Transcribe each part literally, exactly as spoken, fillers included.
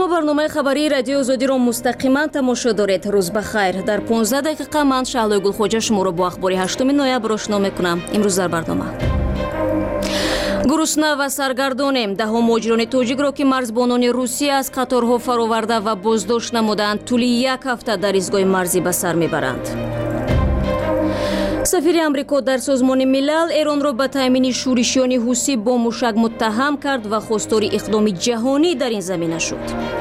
شما برنامه خبری رادیو آزادی را مستقیما تماشا دارید. روز بخیر. در پانزده دقیقه من شعله گلخوجه شما را با اخبار هشتم نوامبر آشنا میکنم. امروز در برنامه گرسنه و سرگردانیم. دهها مهاجران توجیک را که مرزبانان روسیه از قطارها فرآورده و بازداشت نمودند طولی یک هفته در ایستگاه مرزی به سر میبرند. سفیر امریکا در سازمان ملل ایران را به تامین شورشیان حوثی با موشک متهم کرد و خواستار اقدام جهانی در این زمینه شد.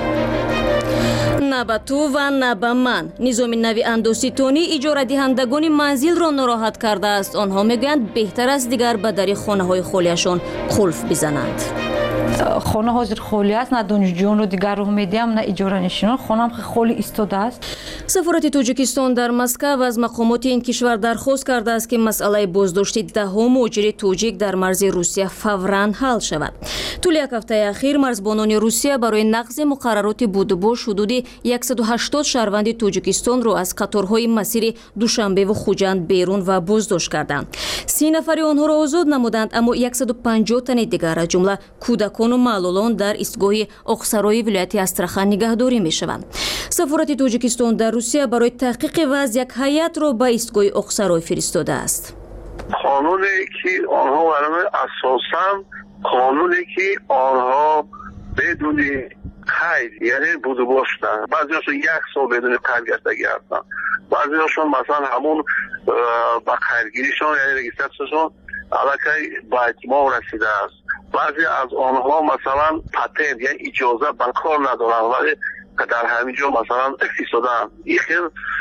نه به تو و نه به من. نظام نوی اندوسیتونی اجاره دهندگان منزل را ناراحت کرده است. آنها میگویند بهتر است دیگر به در خانه های خالیشان قلف بزنند. خانه حاضر خالی است، نه دانشجویان رو دیگر رو میدیم نه اجاره نشینان. خانه هم خالی ایستاده است. سفارت تاجیکستان در مسکو از مقامات این کشور درخواست کرده است که مسئله بازداشت دهها مهاجر توجیک در مرز روسیه فوراً حل شود. طول یک هفته اخیر مرزبانان روسیه برای نقض مقررات بودباش حدود صد و هشتاد شهروند تاجیکستان را از قطارهای مسیر دوشنبه و خوجند بیرون و بازداشت کردند. سی نفر آنها را آزاد نمودند، اما صد و پنجاه تن دیگر از جمله کودکان و معلولان در ایستگاه آقسرای ولایت استراخان نگهداری میشوند. سفارت تاجیکستان در روسیه برای تحقیق وضع یک هیئت را به ایستگاه آقسرای فرستاده است. قانونی که آنها برای اساساً قانونی که آنها بدون قید یعنی بودباش دارند. بعضی‌هاشون یک سال بدون قید گرفتگی هستند. بعضی‌هاشون مثلا همون با قیدگیریشون یعنی رجیسترشون علاقه با اتمام رسیده است. بعضی از آنها مثلا پتنت یعنی اجازه به کار ندارند ولی در همینجا مثلا اقتصادن. این خیلی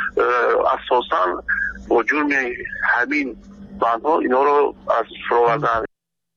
اساساً با جرم همین بندها اینا رو از فراوردن.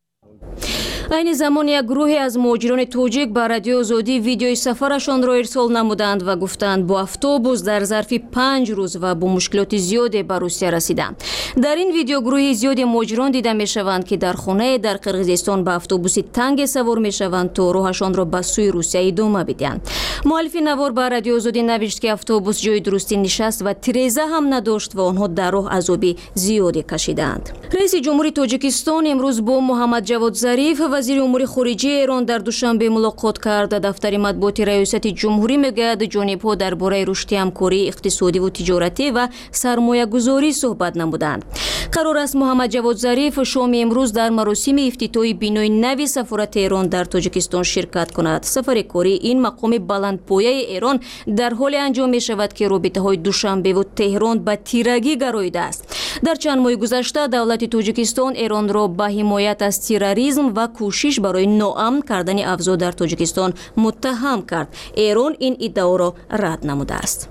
این زمان یک گروهی از مهاجران توجیک به رادیو آزادی ویدیوی سفرشان را ارسال نمودند و گفتند با اتوبوس در ظرف پنج روز و با مشکلات زیادی به روسیه رسیدند. در این ویدیو گروهی زیادی مهاجران دیده می شوند که در خانه در قرقیزستان به اتوبوس تنگ سوار می شوند تا راهشان را به سوی روسیه ادامه بدهند. مؤلف نوار به رادیو آزادی نوشت که اتوبوس جای درستی نشست و تریزه هم نداشت و آنها در راه عذابی زیادی کشیدند. رئیس جمهوری تاجیکستان امروز با محمد جواد ظریف وزیر امور خارجه ایران در دوشنبه ملاقات کرد. دفتر مطبوعات ریاست جمهوری میگوید جانب‌ها درباره رشد همکاری اقتصادی و تجارتی و سرمایه گذاری صحبت نمودند. قرار است محمد جواد ظریف شام امروز در مراسم افتتاحی بینای نوی سفارت ایران در تاجیکستان شرکت کند. سفر کاری این مقام بلندپایه ایران در حال انجام می شود که رابطه‌های دوشنبه و تهران به تیرگی گراییده است. در چند ماه گذشته دولت تاجیکستان ایران را به حمایت از تروریسم و کوشش برای ناامن کردن اوضاع در تاجیکستان متهم کرد. ایران این ادعا را رد نموده است.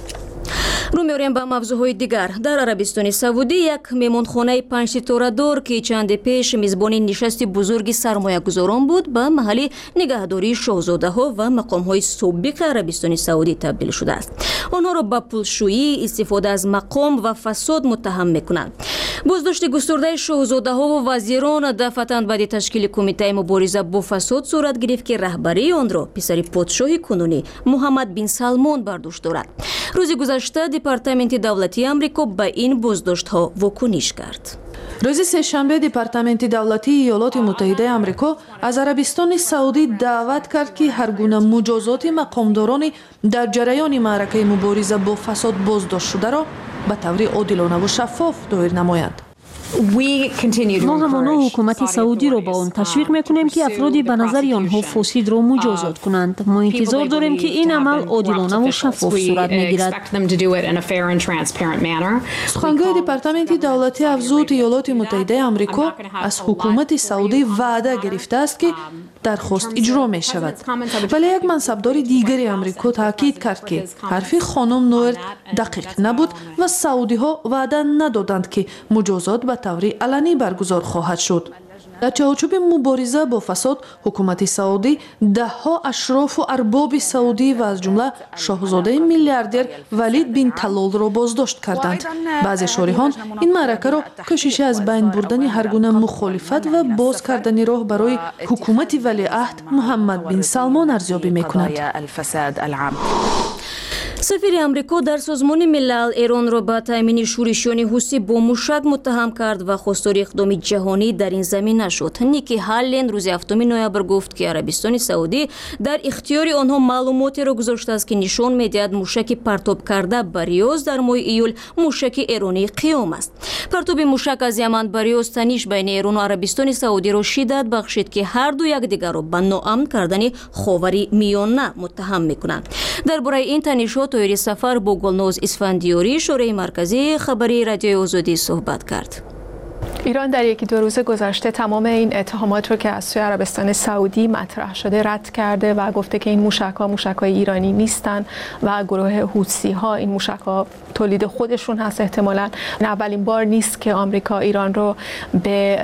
رو می‌آوریم به موضوعهای دیگر. در عربستان سعودی یک مهمانخانه پنج ستاره دار که چند پیش میزبان نشست بزرگ سرمایه گذاران بود به محل نگهداری شاهزاده ها و مقام های سابق عربستان سعودی تبدیل شده است. آنها را به پولشویی، استفاده از مقام و فساد متهم می‌کنند. بازداشت گسترده شاهزاده ها و وزیران دفعتاً بعد تشکیل کمیته مبارزه با فساد صورت گرفت که رهبری آن را پسر پادشاه کنونی محمد بن سلمان بر دوش دارد. روز گذشته دپارتمنت دولتی آمریکا به این بازداشت‌ها واکنش کرد. روز سه‌شنبه دپارتمنت دولتی ایالات متحده آمریکا از عربستان سعودی دعوت کرد که هر گونه مجازات مقامداران در جریان معرکه مبارزه با فساد بازداشت شده را به طور عادلانه و شفاف دایر نمایند. ما همانا حکومت سعودی را با آن تشویق میکنیم که افرادی به نظر آنها فاسد را مجازات کنند. ما انتظار داریم که این عمل عادلانه و شفاف صورت میگیرد. سخنگوی دپارتمنت دولتی افزود ایالات متحده آمریکا از حکومت سعودی وعده گرفته است که درخواست اجرا می شود. ولی یک منصبدار دیگری آمریکا تاکید کرد که حرف خانم نوئرت دقیق نبود و سعودی ها وعده ندادند که مجازات به طور علنی برگزار خواهد شد. در چارچوب مبارزه با فساد حکومت سعودی ده ها اشراف و ارباب سعودی و از جمله شاهزاده میلیاردر ولید بن طلال را بازداشت کردند. بعضی شارحان این معرکه را کوشش از بین بردن هر گونه مخالفت و باز کردن راه برای حکومت ولیعهد محمد بن سلمان ارزیابی می‌کنند. سفیر امریکا در سازمان ملل ایران را به تامین شورشیان حوثی با موشک متهم کرد و خواستار اقدام جهانی در این زمینه شد. نیکی هالند روز هفتم نوامبر گفت که عربستان سعودی در اختیار آنها معلوماتی را گذاشته است که نشان می‌دهد موشک پرتاب کرده به ریاض در ماه ایول موشک ایرانی قیام است. پرتاب موشک از یمن به ریاض تنش بین ایران و عربستان سعودی را شدت بخشید که هر دو یکدیگر را به ناامن کردن خاور میانه متهم می‌کنند. درباره این تنش‌ها توی سفر با گلناز اسفندیاری شورای مرکزی خبری رادیو آزادی صحبت کرد. ایران در یکی دو روز گذشته تمام این اتهامات رو که از سوی عربستان سعودی مطرح شده رد کرده و گفته که این موشک‌ها موشک‌های ایرانی نیستن و گروه حوثی‌ها این موشک‌ها تولید خودشون هست. احتمالاً اولین بار نیست که آمریکا ایران رو به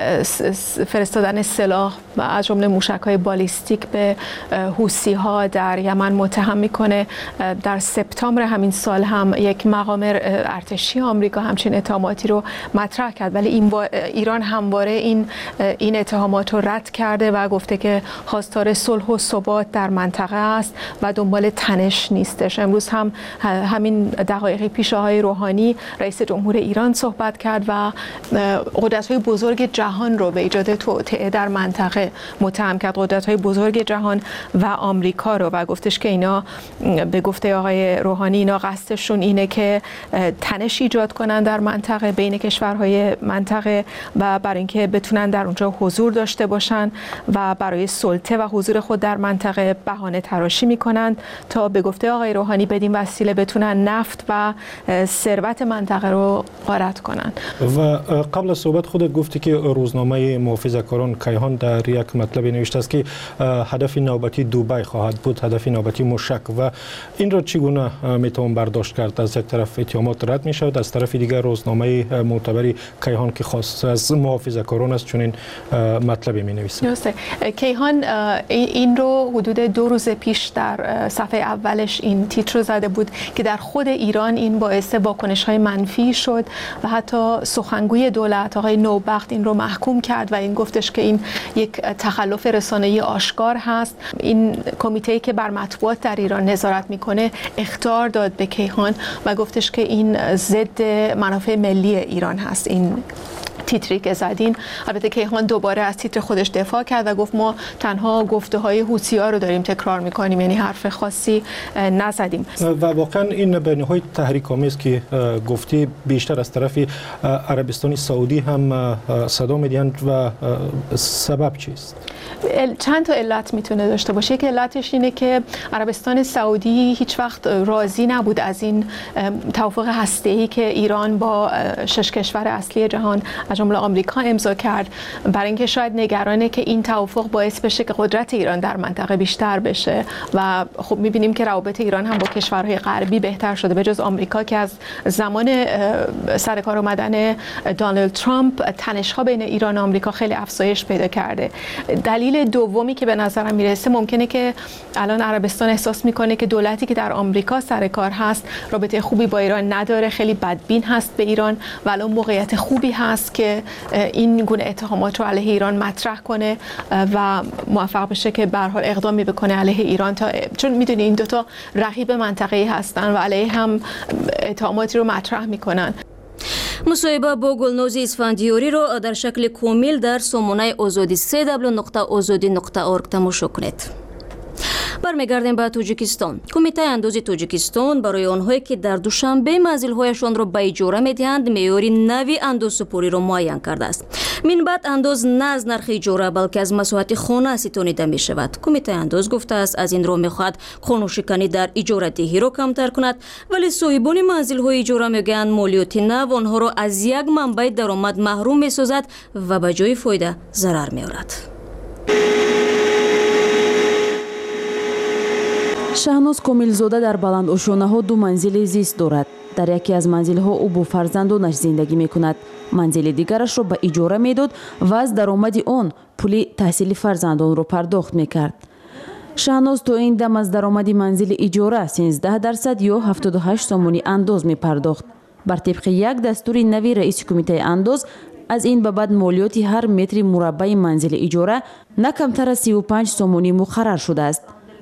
فرستادن سلاح و از جمله موشک‌های بالیستیک به حوثی‌ها در یمن متهم می‌کنه. در سپتامبر همین سال هم یک مقام ارتشی آمریکا همچین اتهاماتی رو مطرح کرد، ولی این ایران همواره این این اتهامات رو رد کرده و گفته که خواستار صلح و ثبات در منطقه است و دنبال تنش نیستش. امروز هم همین دقایقی پیش آقای روحانی رئیس جمهور ایران صحبت کرد و قدرت‌های بزرگ جهان رو به ایجاد توطئه در منطقه متهم کرد، قدرت‌های بزرگ جهان و آمریکا رو، و گفتش که اینا به گفته آقای روحانی اینا قصدشون اینه که تنش ایجاد کنن در منطقه بین کشورهای منطقه و برای اینکه بتونن در اونجا حضور داشته باشن و برای سلطه و حضور خود در منطقه بهانه تراشی میکنند تا به گفته آقای روحانی بدین وسیله بتونن نفت و ثروت منطقه رو غارت کنن. و قبل از صحبت خودت گفتی که روزنامه محافظه‌کاران کیهان در یک مطلب نوشته است که هدف نوبتی دوبی خواهد بود، هدف نوبتی موشک، و این را چگونه میتوان برداشت کرد؟ از یک طرف اتهامات رد میشود، از طرف دیگر روزنامه معتبری کیهان که خاص از محافظه‌کاران است چون این مطلبی می نویسه. درسته. کیهان این رو حدود دو روز پیش در صفحه اولش این تیتر رو زده بود که در خود ایران این باعث واکنش‌های منفی شد و حتی سخنگوی دولت آقای نوبخت این رو محکوم کرد و این گفتش که این یک تخلف رسانه‌ای آشکار هست. این کمیته‌ای که بر مطبوعات در ایران نظارت میکنه اخطار داد به کیهان و گفتش که این ضد منافع ملی ایران هست. این تیتری که زدین. البته کیهان دوباره از تیتر خودش دفاع کرد و گفت ما تنها گفته های حوثی‌ها رو داریم تکرار میکنیم، یعنی حرف خاصی نزدیم. و واقعا این بیانیه‌های تحریک‌آمیز که گفتی بیشتر از طرف عربستان سعودی هم صدا می‌دهند و سبب چیست؟ چند تا علت میتونه داشته باشه. یک علتش اینه که عربستان سعودی هیچ وقت راضی نبود از این توافق هسته‌ای که ایران با شش کشور اصلی جهان از جمله آمریکا امضا کرد، برای اینکه شاید نگرانه که این توافق باعث بشه که قدرت ایران در منطقه بیشتر بشه و خب می‌بینیم که روابط ایران هم با کشورهای غربی بهتر شده، به جز آمریکا که از زمان سر کار اومدن دونالد ترامپ تنش‌ها بین ایران و آمریکا خیلی افزایش پیدا کرده. دلیل دومی که به نظرم میرسه ممکنه که الان عربستان احساس میکنه که دولتی که در آمریکا سر کار هست رابطه خوبی با ایران نداره، خیلی بدبین هست به ایران و الان موقعیت خوبی هست که این گونه اتهامات رو علیه ایران مطرح کنه و موفق بشه که به هر حال اقدامی بکنه علیه ایران، تا چون میدونی این دوتا رقیب منطقه‌ای هستن و علیه هم اتهاماتی رو مطرح میکنن. مصاحبه با گلناز اسفندیاری را در شکل کامل در سامانه آزادی سه دبلیو نقطه آزادی نقطه اورگ تماشا کنید. برمیگردیم به تاجیکستان. کمیته اندازی تاجیکستان برای آنهایی که در دوشنبه منزل‌هایشان را به اجاره می‌دهند معیار نوی اندازه‌سپاری را معین کرده است. من بعد انداز نه از نرخ اجاره بلکه از مساحت خانه ستانیده می‌شود. کمیته انداز گفته است از این رو می‌خواهد خانه‌شکنی در اجاره دهی را کمتر کند، ولی صاحبان منزل‌های اجاره می‌گویند مالیات نو آنها را از یک منبع درآمد محروم می‌سازد و به جای فایده ضرر می‌آورد. شهناز کاملزاده در بلندآشانه‌ها دو منزل زیست دارد. در یکی از منزل‌ها او با فرزندانش زندگی می‌کند. منزل دیگرش را به اجاره می‌داد و از درآمد آن پول تحصیل فرزندان را پرداخت می‌کرد. شهناز تا این دم از درآمد منزل اجاره سیزده درصد یا هفتاد و هشت سامانی انداز می‌پرداخت. بر طبق یک دستور نوی رئیس کمیته انداز از این به بعد مالیات هر متر مربع منزل اجاره نه کمتر از سی و پنج سامانی مقرر شده است.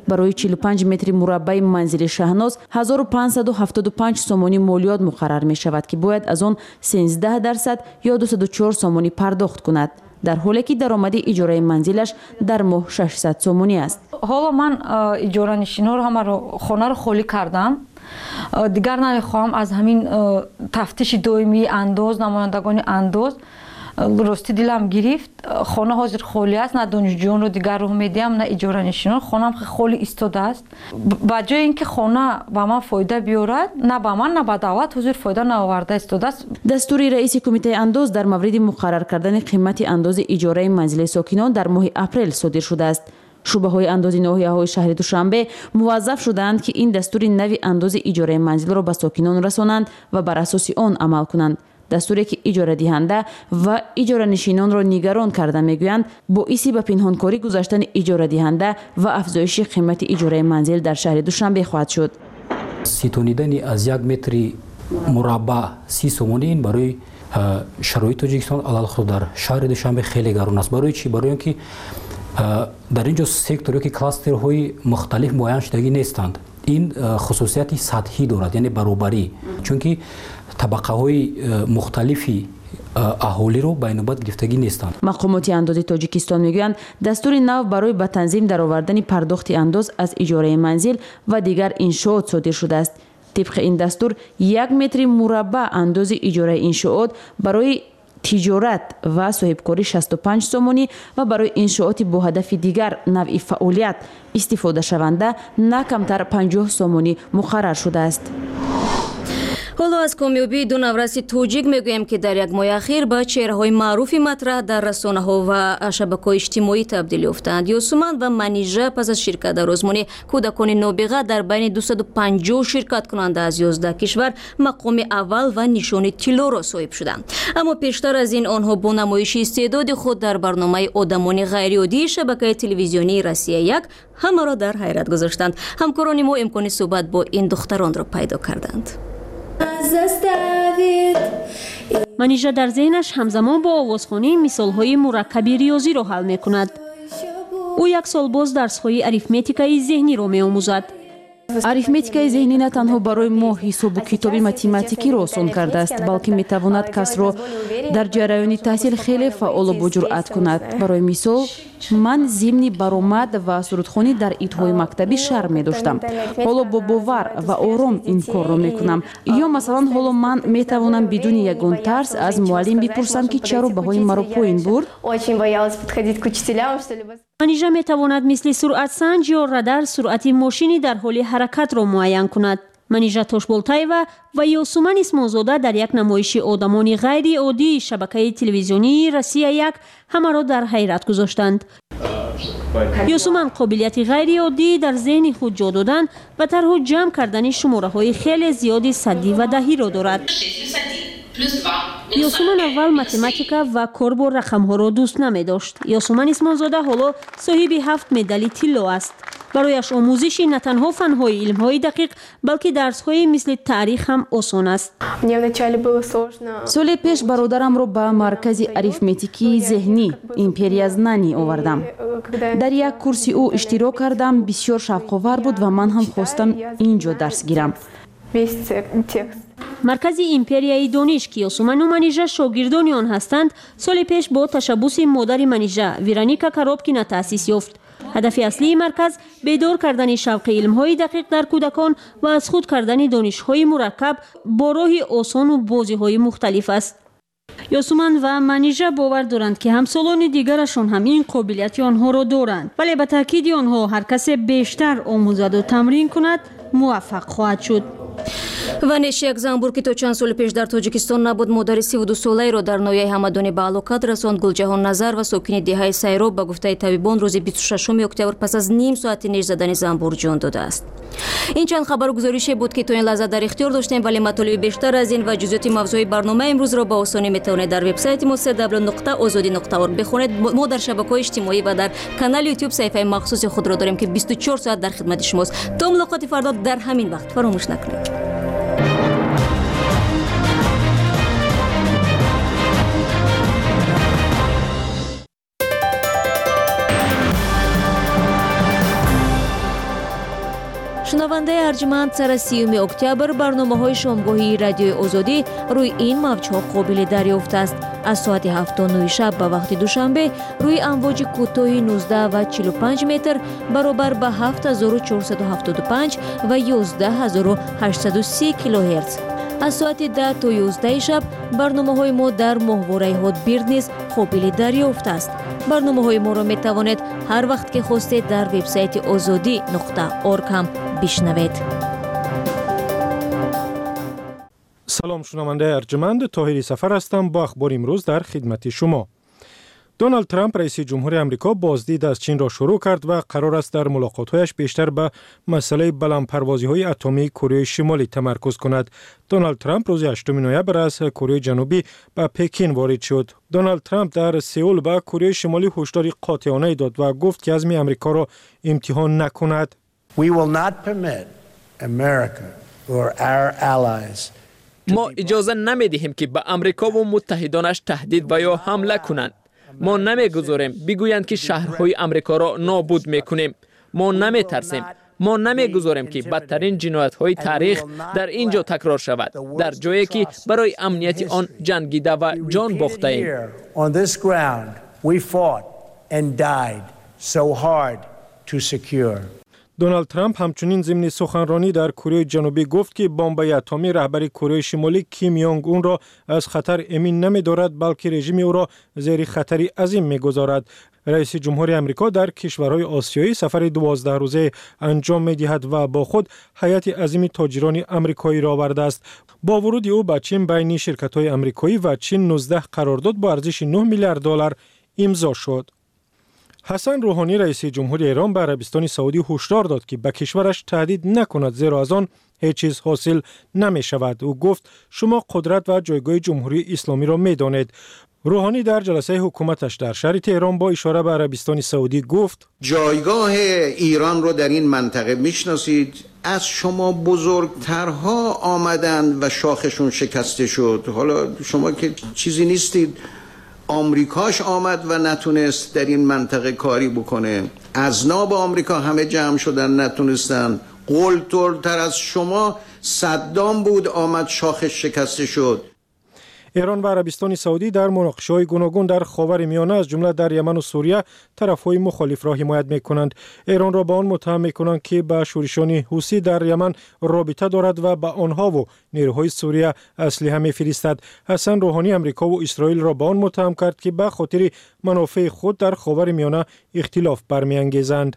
барои чилу панҷ метри мураббаи манзили Шаҳноз ҳазору панҷсаду ҳафтоду панҷ сомонӣ молиёт муқаррар мешавад ки бояд аз он сенздаҳ дарсад ё дусаду чор сомонӣ пардохт кунад, дар ҳоле ки даромади иҷораи манзилаш дар моҳ шашсад сомонӣ аст. ҳоло ман иҷоранишинҳоро ҳамаро хонаро холӣ кардам. дигар намехоҳам аз ҳамин тафтиши доимии андоз, намояндагони андоз рости дилам гирифт. хона ҳозир холӣ аст, на донишҷӯёнро дигар роҳ медиҳам, на иҷоранишинон. хонам холӣ истодааст. ба ҷои ин ки хона ба ман фоида биёрад, на ба ман, на ба давлат ҳозир фоида наоварда истодааст. дастури раиси кумитаи андоз дар мавриди муқаррар кардани қимати андози иҷораи манзили сокинон дар моҳи апрел содир шудааст. шӯъбаҳои андози ноҳияҳои шаҳри Душанбе муваззаф шудаанд ки ин дастури нави андози иҷораи манзилро ба сокинон расонанд ва бар асоси он амал кунанд. дастуре ки иҷорадиҳанда ва иҷоранишинонро нигарон карда мегӯянд боиси ба пинҳонкорӣ гузаштани иҷорадиҳанда ва афзоиши қимати иҷораи манзил дар шаҳри Душанбе хоҳад шуд. ситонидани аз як метри мураббаъ си сомонӣ ин барои шароити Тоҷикистон алалхусус дар шаҳри Душанбе хеле гарон аст. барои чӣ? барои он ки дар ин ҷо секторҳое ки кластерҳои мухталиф муайян шудагӣ нестанд. ин хусусияти сатҳӣ дорад, яъне баробарӣ, чунки табақаҳои мухталифи аҳолиро ба инобат гирифтагӣ нестанд. мақомоти андози Тоҷикистон мегӯянд дастури нав барои ба танзим даровардани пардохти андоз аз иҷораи манзил ва дигар иншоот содир шудааст. тибқи ин дастур як метри мураббаъ андози иҷораи иншоот барои тиҷорат ва соҳибкорӣ шасту панҷ сомонӣ ва барои иншооти бо ҳадафи дигар навъи фаъолият истифодашаванда на камтар панҷоҳ сомонӣ муқаррар шудааст. ҳоло аз комёбии ду навраси тоҷик мегӯем ки дар як моҳи ахир ба чеҳраҳои маъруфи матраҳ дар расонаҳо ва шабакаҳои иҷтимоӣ табдил ёфтаанд. Ёсуман ва Манижа пас аз ширкат дар озмуни кӯдакони нобиға дар байни дусаду панҷоҳ ширкаткунанда аз ёздаҳ кишвар мақоми аввал ва нишони тиллоро соҳиб шуданд. Аммо пештар аз ин онҳо бо намоиши истеъдоди худ дар барномаи одамони ғайриоддии шабакаи телевизионии Россия як ҳамаро дар ҳайрат гузоштанд. ҳамкорони мо имкони суҳбат бо ин духтаронро пайдо карданд. манижа дар зеҳнаш ҳамзамон бо овозхонӣ мисолҳои мураккаби риёзиро ҳал мекунад. ӯ як сол боз дарсҳои арифметикаи зеҳниро меомӯзад. арифметикаи зеҳнӣ на танҳо барои мо ҳисобу китоби математикиро осон кардааст, балки метавонад касро дар ҷараёни таҳсил хеле фаъолу боҷуръат кунад. барои мисол, ман зимни баромад ва сурудхонӣ дар идҳои мактабӣ шарм медоштам. ҳоло бо бовар ва ором ин корро мекунам. ё масалан, ҳоло ман метавонам бидуни ягон тарс аз муаллим бипурсам ки чаро баҳои маро поин бурд. манижа метавонад мисли суръатсанҷ ё радар суръати мошини дар ҳоли ҳаракатро муайян кунад. манижа Тошболтаева ва Ёсуман Исмонзода дар як намоиши одамони ғайриоддии шабакаи телевизионии Россия як ҳамаро дар ҳайрат гузоштанд. Ёсуман қобилияти ғайриоддӣ дар зеҳни худ ҷо додан ва тарҳу ҷамъ кардани шумораҳои хеле зиёди саддӣ ва даҳиро дорад. Ёсуман аввал математика ва кор бо рақамҳоро дӯст намедошт. Ёсуман Исмонзода ҳоло соҳиби ҳафт медали тилло аст. барояш омӯзиши на танҳо фанҳои илмҳои дақиқ, балки дарсҳои мисли таърих ҳам осон аст. соли пеш бародарамро ба маркази арифметикии зеҳнӣ империя знанӣ овардам. дар як курси ӯ иштирок кардам, бисёр шавқовар буд ва ман ҳам хостам ин ҷо дарс гирам. маркази империяи дониш ки Ёсуману Манижа шогирдони он ҳастанд, соли пеш бо ташаббуси модари Манижа Вероника Коробкина таъсис ёфт. ҳадафи аслии марказ бедор кардани шавқи илмҳои дақиқ дар кӯдакон ва аз худ кардани донишҳои мураккаб бо роҳи осону бозиҳои мухталиф аст. Ёсуман ва Манижа бовар доранд ки ҳамсолони дигарашон ҳам ин қобилияти онҳоро доранд, вале ба таъкиди онҳо ҳар касе бештар омӯзаду тамрин кунад, муваффақ хоҳад шуд. Ванеш як занбур ки то чанд соли пеш дар Тоҷикистон набуд, модари сиву ду солаеро дар ноҳияи Ҳамадонӣ ба ҳалокат расонд. Гулҷаҳон Назар ва сокини деҳаи Сайроб ба гуфтаи табибон рӯзи бисту шашуми октябр пас аз ним соати неш задани занбур ҷон додааст. ин чанд хабару гузорише буд ки то ин лаҳза дар ихтиёр доштем, вале матолиби бештар аз ин ва ҷузъиёти мавзӯи барнома имрӯзро ба осонӣ метавонед дар вебсайти мо дабл ю дабл ю дабл ю нуқта озодӣ нуқта орг бихонед. мо дар шабакаҳои иҷтимоӣ ва дар канали YouTube саҳифаи махсуси худро дорем ки бисту чор соат дар хидмати шумост. то мулоқоти фардо дар ҳамин вақт фаромӯш накунед. шунавандаи арҷманд сара сеюми октябр барномаҳои шомгоҳии радиои озодӣ рӯи ин мавҷҳо қобили дарёфт аст. аз соати ҳафту нӯи шаб ба вақти душанбе рӯи амвоҷи кӯтоҳи нуздаҳ ва чилу панҷ метр баробар ба ҳафт ҳазору чорсаду ҳафтоду панҷ ва ёздаҳ ҳазору ҳаштсаду си килоҳерц. аз соати даҳ то ёздаҳи шаб барномаҳои мо дар моҳвораи ҳотбирд низ қобили дарёфт аст. барномаҳои моро метавонед ҳар вақт ки хостед дар вебсайти озодӣ нуқта орг ҳам бишнавед. салом шунавандаи арҷманд, тоҳири сафар ҳастам. бо ахбори имрӯз дар хидмати шумо. дональд трамп раиси ҷумҳури амрико боздид аз чин ро шурӯъ кард ва қарор аст дар мулоқотҳояш бештар ба масъалаи баландпарвозиҳои атомии Кореяи Шимолӣ тамаркуз кунад. дональд трамп рӯзи ҳаштуми ноябр аз Кореяи Ҷанубӣ ба Пекин ворид шуд. дональд трамп дар Сеул ба Кореяи Шимолӣ ҳушдори қотиёнае дод ва гуфт ки азми амрикоро имтиҳон накунад. We will not permit America or our allies ما اجازه نمیدهیم که به امریکا و متحدانش تهدید و یا حمله کنند. ما نمیگذاریم بگویند که شهرهای امریکا را نابود میکنیم. ما نمیترسیم. ما نمیگذاریم که بدترین جنایت‌های تاریخ در اینجا تکرار شود، در جایی که برای امنیت آن جنگیده و جان باخته ایم. On this ground we fought and died so hard to secure. دونالد ترامپ همچنین ضمن سخنرانی در کره جنوبی گفت که بمب‌های اتمی رهبر کره شمالی کیم یونگ اون را از خطر امین نمی‌دارد، بلکه رژیم او را زیر خطری عظیم می‌گذارد. رئیس جمهوری آمریکا در کشورهای آسیایی سفر دوازده روزه انجام می‌دهد و با خود هیئت عظیم تاجران آمریکایی را آورده است. با ورود او به چین بین شرکت‌های آمریکایی و چین نوزده قرارداد با ارزش نه میلیارد دلار امضا شد. حسن روحانی رئیس جمهوری ایران به عربستان سعودی هشدار داد که به کشورش تهدید نکند، زیرا از آن هیچ چیز حاصل نمی شود. او گفت شما قدرت و جایگاه جمهوری اسلامی را می دانید. روحانی در جلسه حکومتش در شهر تهران با اشاره به عربستان سعودی گفت جایگاه ایران را در این منطقه میشناسید. از شما بزرگترها آمدند و شاخشون شکسته شد. حالا شما که چیزی نیستید. آمریکاش آمد و نتونست در این منطقه کاری بکنه. اذناب آمریکا همه جمع شدن نتونستن. قلدرتر از شما صدام بود، آمد شاخش شکسته شد. ایران و عربستان سعودی در مناقشه‌های گوناگون در خاورمیانه از جمله در یمن و سوریه طرف‌های مخالف را حمایت می‌کنند. ایران را به آن متهم می‌کنند که با شورشیان حوثی در یمن رابطه دارد و به آنها و نیروهای سوریه اسلحه می‌فرستد. حسن روحانی آمریکا و اسرائیل را به آن متهم کرد که به خاطر منافع خود در خاورمیانه اختلاف برمی‌انگیزند.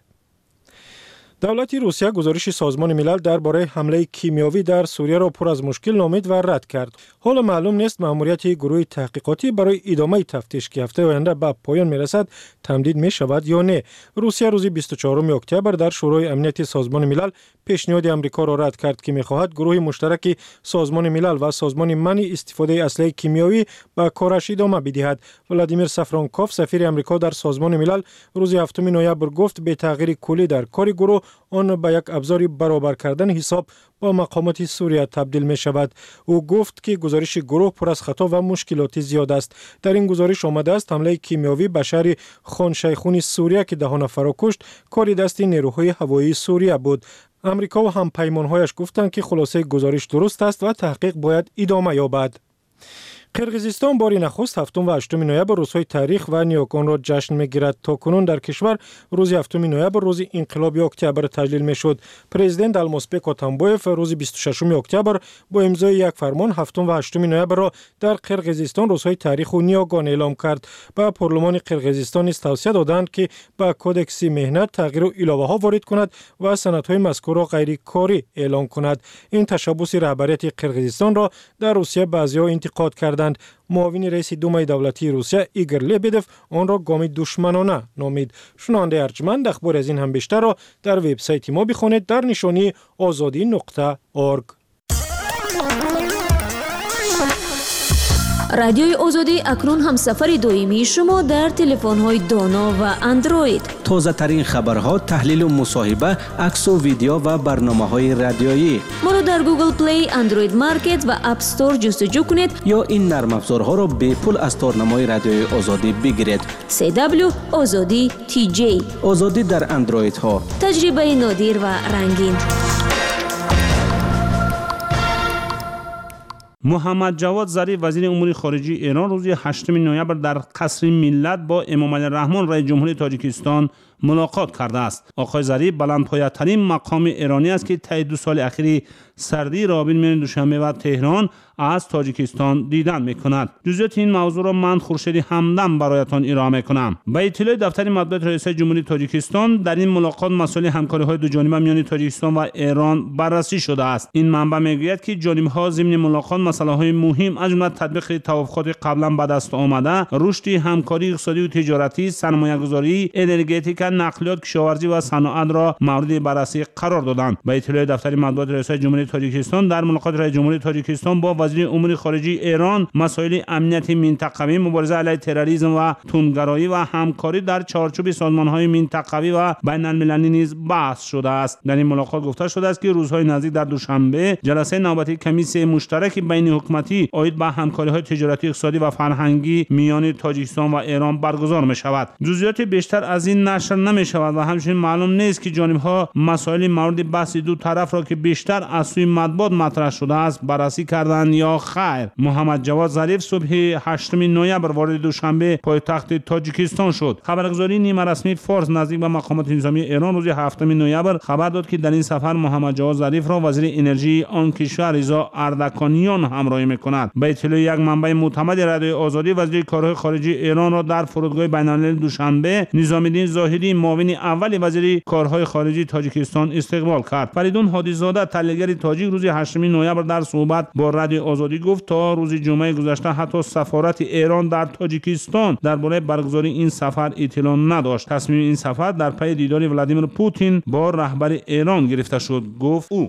دولت روسیه گزارش سازمان ملل درباره حمله کیمیاوی در سوریه را پر از مشکل نامید و رد کرد. حالا معلوم نیست مأموریت گروه تحقیقاتی برای ادامه تفتیش که هفته آینده به پایان میرسد تمدید می شود یا نه. روسیه روز بیست و چهارم اکتبر در شورای امنیت سازمان ملل پیشنهاد آمریکا را رد کرد که می‌خواهد گروه مشترک سازمان ملل و سازمان منع استفاده اسلحه کیمیایی به کارش ادامه بدهد. ولادیمیر سافرانکوف سفیر آمریکا در سازمان ملل روز هفتم نوامبر گفت به تغییر کلی در کار گروه آن به یک ابزار برابر کردن حساب با مقامات سوریه تبدیل می شود. او گفت که گزارش گروه پر از خطا و مشکلات زیاد است. در این گزارش آمده است حمله کیمیاوی به شهر خان شیخون سوریه که ده نفر را کشت کار دست نیروهای هوایی سوریه بود. امریکا و همپیمانهایش گفتند که خلاصه گزارش درست است و تحقیق باید ادامه یابد. قرقیزستان باری نخست هفتم و هشتم نوامبر روزهای تاریخ و نیاکان را جشن می‌گیرد. تا کنون در کشور روز هفتم نوامبر روز انقلاب اکتبر تجلیل می‌شد. پرزیدنت المازبک اتامبایف روز بیست و ششم اکتبر با امضای یک فرمان هفتم و هشتم نوامبر را در قرقیزستان روزهای تاریخ و نیاکان اعلام کرد. با پارلمان قرقیزستان نیز توصیه دادند که با کدکس مهنت تغییر و علاوه‌ها وارد کند و سندهای مذکور را غیر کاری اعلام کند. این تشبث رهبریت قرقیزستان را در روسیه بعضی‌ها انتقاد کردند. معاون رئیس دومای دولتی روسیه ایگور لبدف آن را گام دشمنانه نامید. شنونده ارجمند اخبار از این هم بیشتر را در وبسایت ما بخوانید در نشانی آزادی نقطه اورگ. رادیوی آزادی اکنون هم سفر دائمی شما در تلفن‌های دانا و اندروید. تازه ترین خبرها، تحلیل و مصاحبه، عکس و ویدیو و برنامه‌های رادیویی. ما را در گوگل پلی، اندروید مارکت و اپ استور جستجو کنید یا این نرم افزارها را به پول از تارنمای رادیوی آزادی بگیرید. سی دبلیو آزادی تی جی. آزادی در اندروید ها. تجربه نادر و رنگین. محمد جواد ظریف وزیر امور خارجه ایران روز هشتم نوامبر در قصر ملت با امام علی الرحمن رئیس جمهوری تاجیکستان ملاقات کرده است. آقای ظریف بلندپایه‌ترین مقام ایرانی است که طی دو سال اخیر سردی رابین میان دوشنبه و تهران از تاجیکستان دیدن میکند. جزئیات این موضوع را من خورشید همدم برایتان ارائه میکنم. به اطلاع دفتر مطبوعات رئیس جمهوری تاجیکستان در این ملاقات مسائل همکاری‌های دو جانبه میان تاجیکستان و ایران بررسی شده است. این منبع میگوید که جانب‌ها ضمن ملاقات مسائل‌های مهم از جمله تطبیق توافقات قبلا به دست آمده، رشد همکاری اقتصادی و تجارتی، سرمایه‌گذاری، انرژتیک، نقلیات، کشاورزی و صنعت را مورد بررسی قرار دادند. به اطلاع دفتر مطبوعات رئیس جمهوری تاجیکستان در ملاقات رئیس جمهوری تاجیکستان با وزیر امور خارجه ایران مسائل امنیت منطقوی، مبارزه علیه تروریسم و تندگرایی و همکاری در چارچوب سازمان‌های منطقوی و بین‌المللی نیز بحث شده است. در این ملاقات گفته شده است که روزهای نزدیک در دوشنبه جلسه نوبتی کمیسیون مشترک بین حکومتی عاید به همکاری‌های تجارتی، اقتصادی و فرهنگی میان تاجیکستان و ایران برگزار می‌شود. جزئیات بیشتر از این نشر نمی‌شود و همچنین معلوم نیست که جانب‌ها مسائل مورد بحث دو طرف را که بیشتر از سوی مطبوعات مطرح شده است بررسی کردند یا خیر. محمد جواد ظریف صبح هشتم نوامبر وارد دوشنبه پایتخت تاجیکستان شد. خبرگزاری نیمه رسمی فارس نزدیک به مقامات نظامی ایران روز هفتم نوامبر خبر داد که در این سفر محمد جواد ظریف را وزیر انرژی آن کشور رضا اردکانیان همراهی می‌کند. به اطلاع یک منبع معتمد رادیوی آزادی، وزیر کارهای خارجه ایران را در فرودگاه بین‌المللی دوشنبه نظامی‌الدین زاهدی معاون اول وزیر کارهای خارجه تاجیکستان استقبال کرد. فریدون هادی‌زاده تحلیلگر تاجیک روز هشتم نوامبر در صحبت با رادیو آزادی گفت تا روز جمعه گذشته حتی سفارت ایران در تاجیکستان درباره برگزاری این سفر اطلاع نداشت. تصمیم این سفر در پی دیدار ولادیمیر پوتین با رهبر ایران گرفته شد. گفت او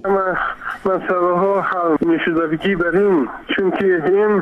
مسئله ها حل می شده بگیم چون که این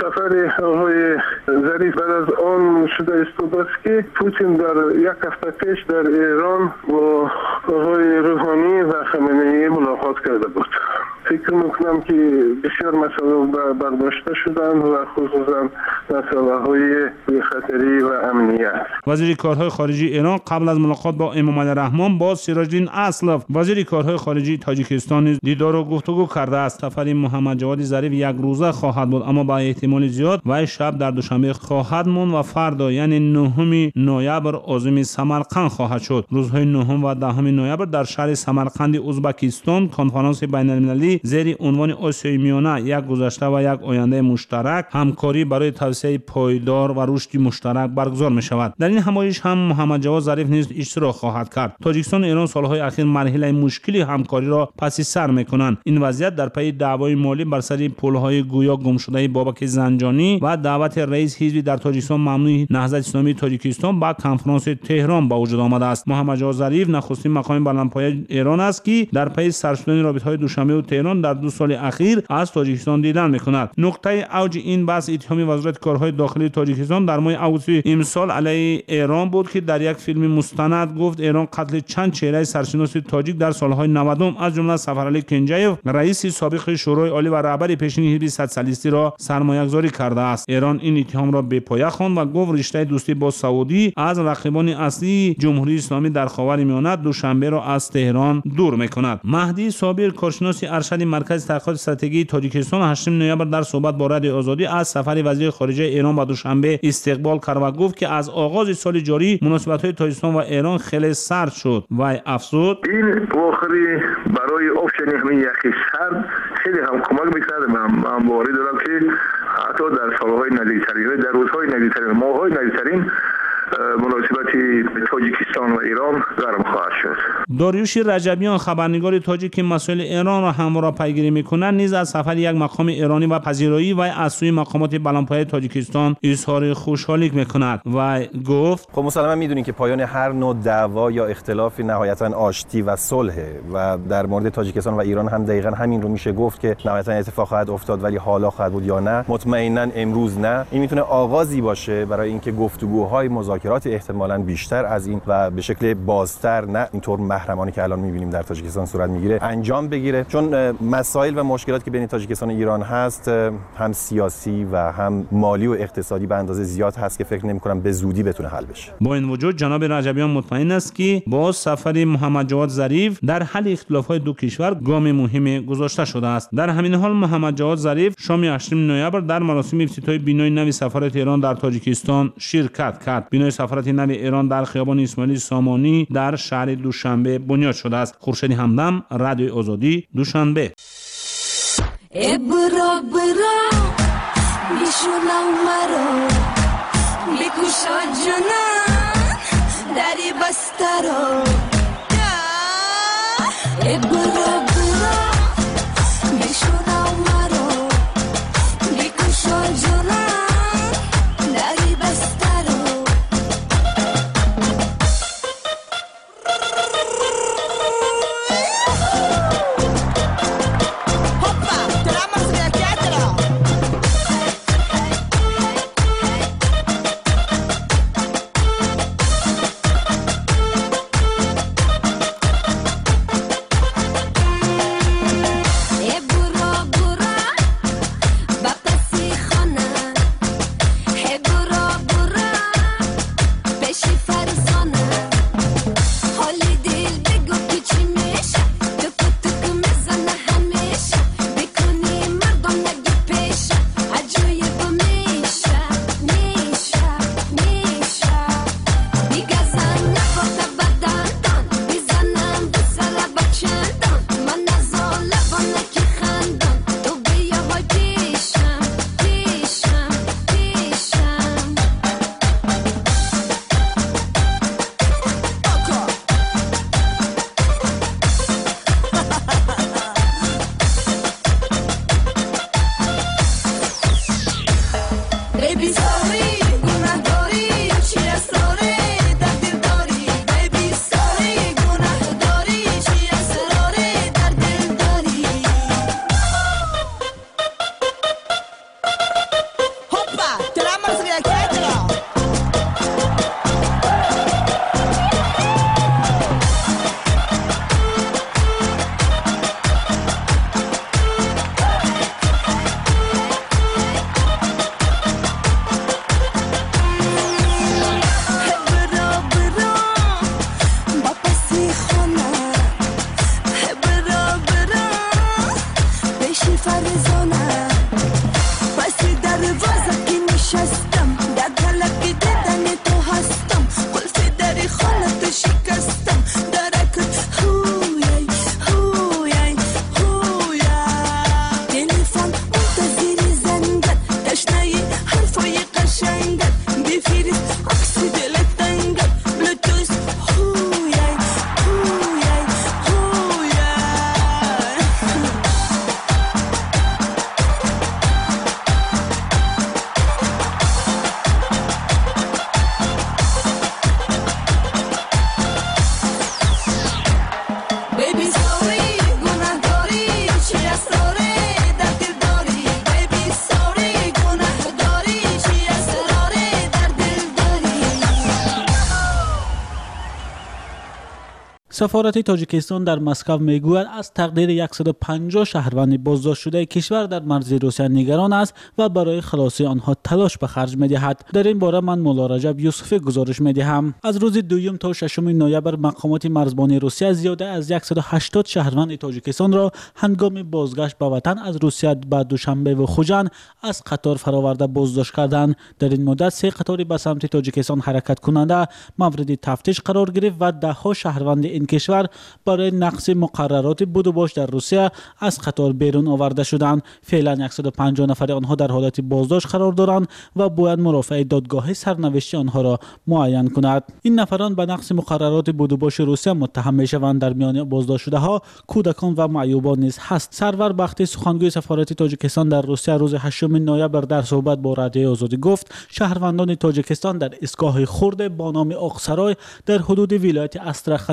سفر آقای ظریف بعد از آن شده است که پوتین در یک هفته پیش در ایران با آقای روحانی و خامنه‌ای ملاقات کرده بود. فکر میکنم که بسیار مسائل برداشته شدن و خصوصا مسائل های خطری و امنیت. وزیر کارهای خارجه ایران قبل از ملاقات با امام علی الرحمن با سیراج‌الدین اسلف وزیر کارهای خارجه تاجیکستان دیدار و گفتگو کرده است. سفر محمد جواد ظریف یک روزه خواهد بود اما با احتمال زیاد و شب در دوشنبه خواهد ماند و فردا یعنی نهم نوامبر عازم سمرقند خواهد شد. روزهای نهم و دهم نوامبر در شهر سمرقند ازبکستان کنفرانس بین‌المللی زیر عنوان آسیای میانه یک گذشته و یک آینده مشترک همکاری برای توسعه پایدار و رشد مشترک برگزار می شود. در این همایش هم محمد جواد ظریف نیز اشتراک خواهد کرد. تاجیکستان و ایران سالهای اخیر مرحله مشکلی همکاری را پس سر می کنند. این وضعیت در پی دعوای مالی بر سر پل‌های گویا گم شده بابک زنجانی و دعوت رئیس حزب در تاجیکستان ممنوع نهضت اسلامی تاجیکستان با کنفرانس تهران با وجود آمده است. محمد جواد ظریف نخستین مقام بلندپایه ایران است که در پی سر شدن رابطه‌های دوشنبه و تهران در دو سال اخیر از تاجیکستان دیدن می‌کند. نقطه اوج این بحث اتهام وزارت کارهای داخلی تاجیکستان در ماه آگوست امسال علیه ایران بود که در یک فیلم مستند گفت ایران قتل چند چهره سرشناس تاجیک در سالهای نود از جمله سفرعلی کنجیف رئیس سابق شورای عالی و رهبر پیشین حزب صدرسالیستی را سرمایه‌گذاری کرده است. ایران این اتهام را به پایه خواند و گفت رشته دوستی با سعودی از رقیبان اصلی جمهوری اسلامی در خاورمیانه دوشنبه را از تهران دور می‌کند. مهدی صابر کارشناس ارشد مرکز تحقیقات استراتژی تاجیکستان هشتم نوامبر در صحبت با رادیو آزادی از سفر وزیر خارجه ایران به دوشنبه استقبال کرد و گفت که از آغاز سال جاری مناسبت‌های تاجیکستان و ایران خیلی سرد شد و افزود این واقعی برای افشانی همین یخی سرد خیلی هم کمک می‌کرد. من باوری دارم که حتی در سالهای نزدیکترین در روزهای نزدیکترین ماه‌های نزدیکترین مناسبت تاجیکستان و ایران گرم خواهد شد. داریوش رجبیان خبرنگار تاجیک که مسائل ایران را همواره پیگیری می‌کند نیز از سفر یک مقام ایرانی و پذیرایی و از سوی مقامات بلندپایه تاجیکستان اظهار خوشحالی می‌کند و گفت خب مسلما می‌دونیم که پایان هر نوع دعوا یا اختلاف نهایتاً آشتی و صلح و در مورد تاجیکستان و ایران هم دقیقاً همین رو میشه گفت که نهایتاً اتفاق خواهد افتاد ولی حالا خواهد بود یا نه مطمئناً امروز نه. این میتونه آغازی باشه برای اینکه گفتگوهای مذاکره مذاکرات احتمالاً بیشتر از این و به شکل بازتر، نه اینطور محرمانه که الان می‌بینیم در تاجیکستان صورت می‌گیره، انجام بگیره. چون مسائل و مشکلاتی که بین تاجیکستان و ایران هست هم سیاسی و هم مالی و اقتصادی به اندازه زیاد هست که فکر نمی‌کنم به زودی بتونه حل بشه. با این وجود جناب رجبیان مطمئن است که با سفر محمد جواد ظریف در حل اختلافات دو کشور گام مهمی گذاشته شده است. در همین حال محمد جواد ظریف شام هشتم نوامبر در مراسم افتتاح بینای نو سفارت ایران در تاجیکستان شرکت کرد. بینای سفارت نو ایران در خیابان اسماعیل سامانی در شهر دوشنبه بنیاد شده است. خورشید همدم، رادیو آزادی، دوشنبه. ابرا برا میشونم مرا میکوشا جنان دری بسترا ابرا برا میشونم مرا میکوشا جنان دری بسترا سفارت تاجیکستان در مسکو میگوید از تقدیر صد و پنجاه شهروند بازداشت شده کشور در مرز روسیه نگران است و برای خلاصی آنها تلاش به خرج می‌دهد. در این باره من مولا رجب یوسفی گزارش می‌دهم. از روز دوم تا ششم نوامبر مقامات مرزبانی روسیه زیاده از صد و هشتاد شهروند تاجیکستان را هنگام بازگشت به وطن از روسیه به دوشنبه و خوجند از قطار فراورده بازداشت کردند. در این مدت سه قطاری به سمت تاجیکستان حرکت کننده مورد تفتیش قرار گرفت و ده ها شهروند این کشور برای نقض مقررات بود و باش در روسیه از قطار بیرون آورده شدند. فعلا صد و پنجاه نفر آنها در حالت بازداشت قرار دارند و باید مرافع دادگاه سرنوشت آنها را معین کند. این نفران به نقض مقررات بود و باش روسیه متهم میشوند. در میان بازداشت شده ها کودکان و معیوبان نیز هست. سرور بختی سخنگوی سفارت تاجیکستان در روسیه روز هشتم نوامبر در صحبت با رادیو آزادی گفت شهروندان تاجیکستان در ایستگاه خرد با نام آقسرای در حدود ولایت استرخانی واقع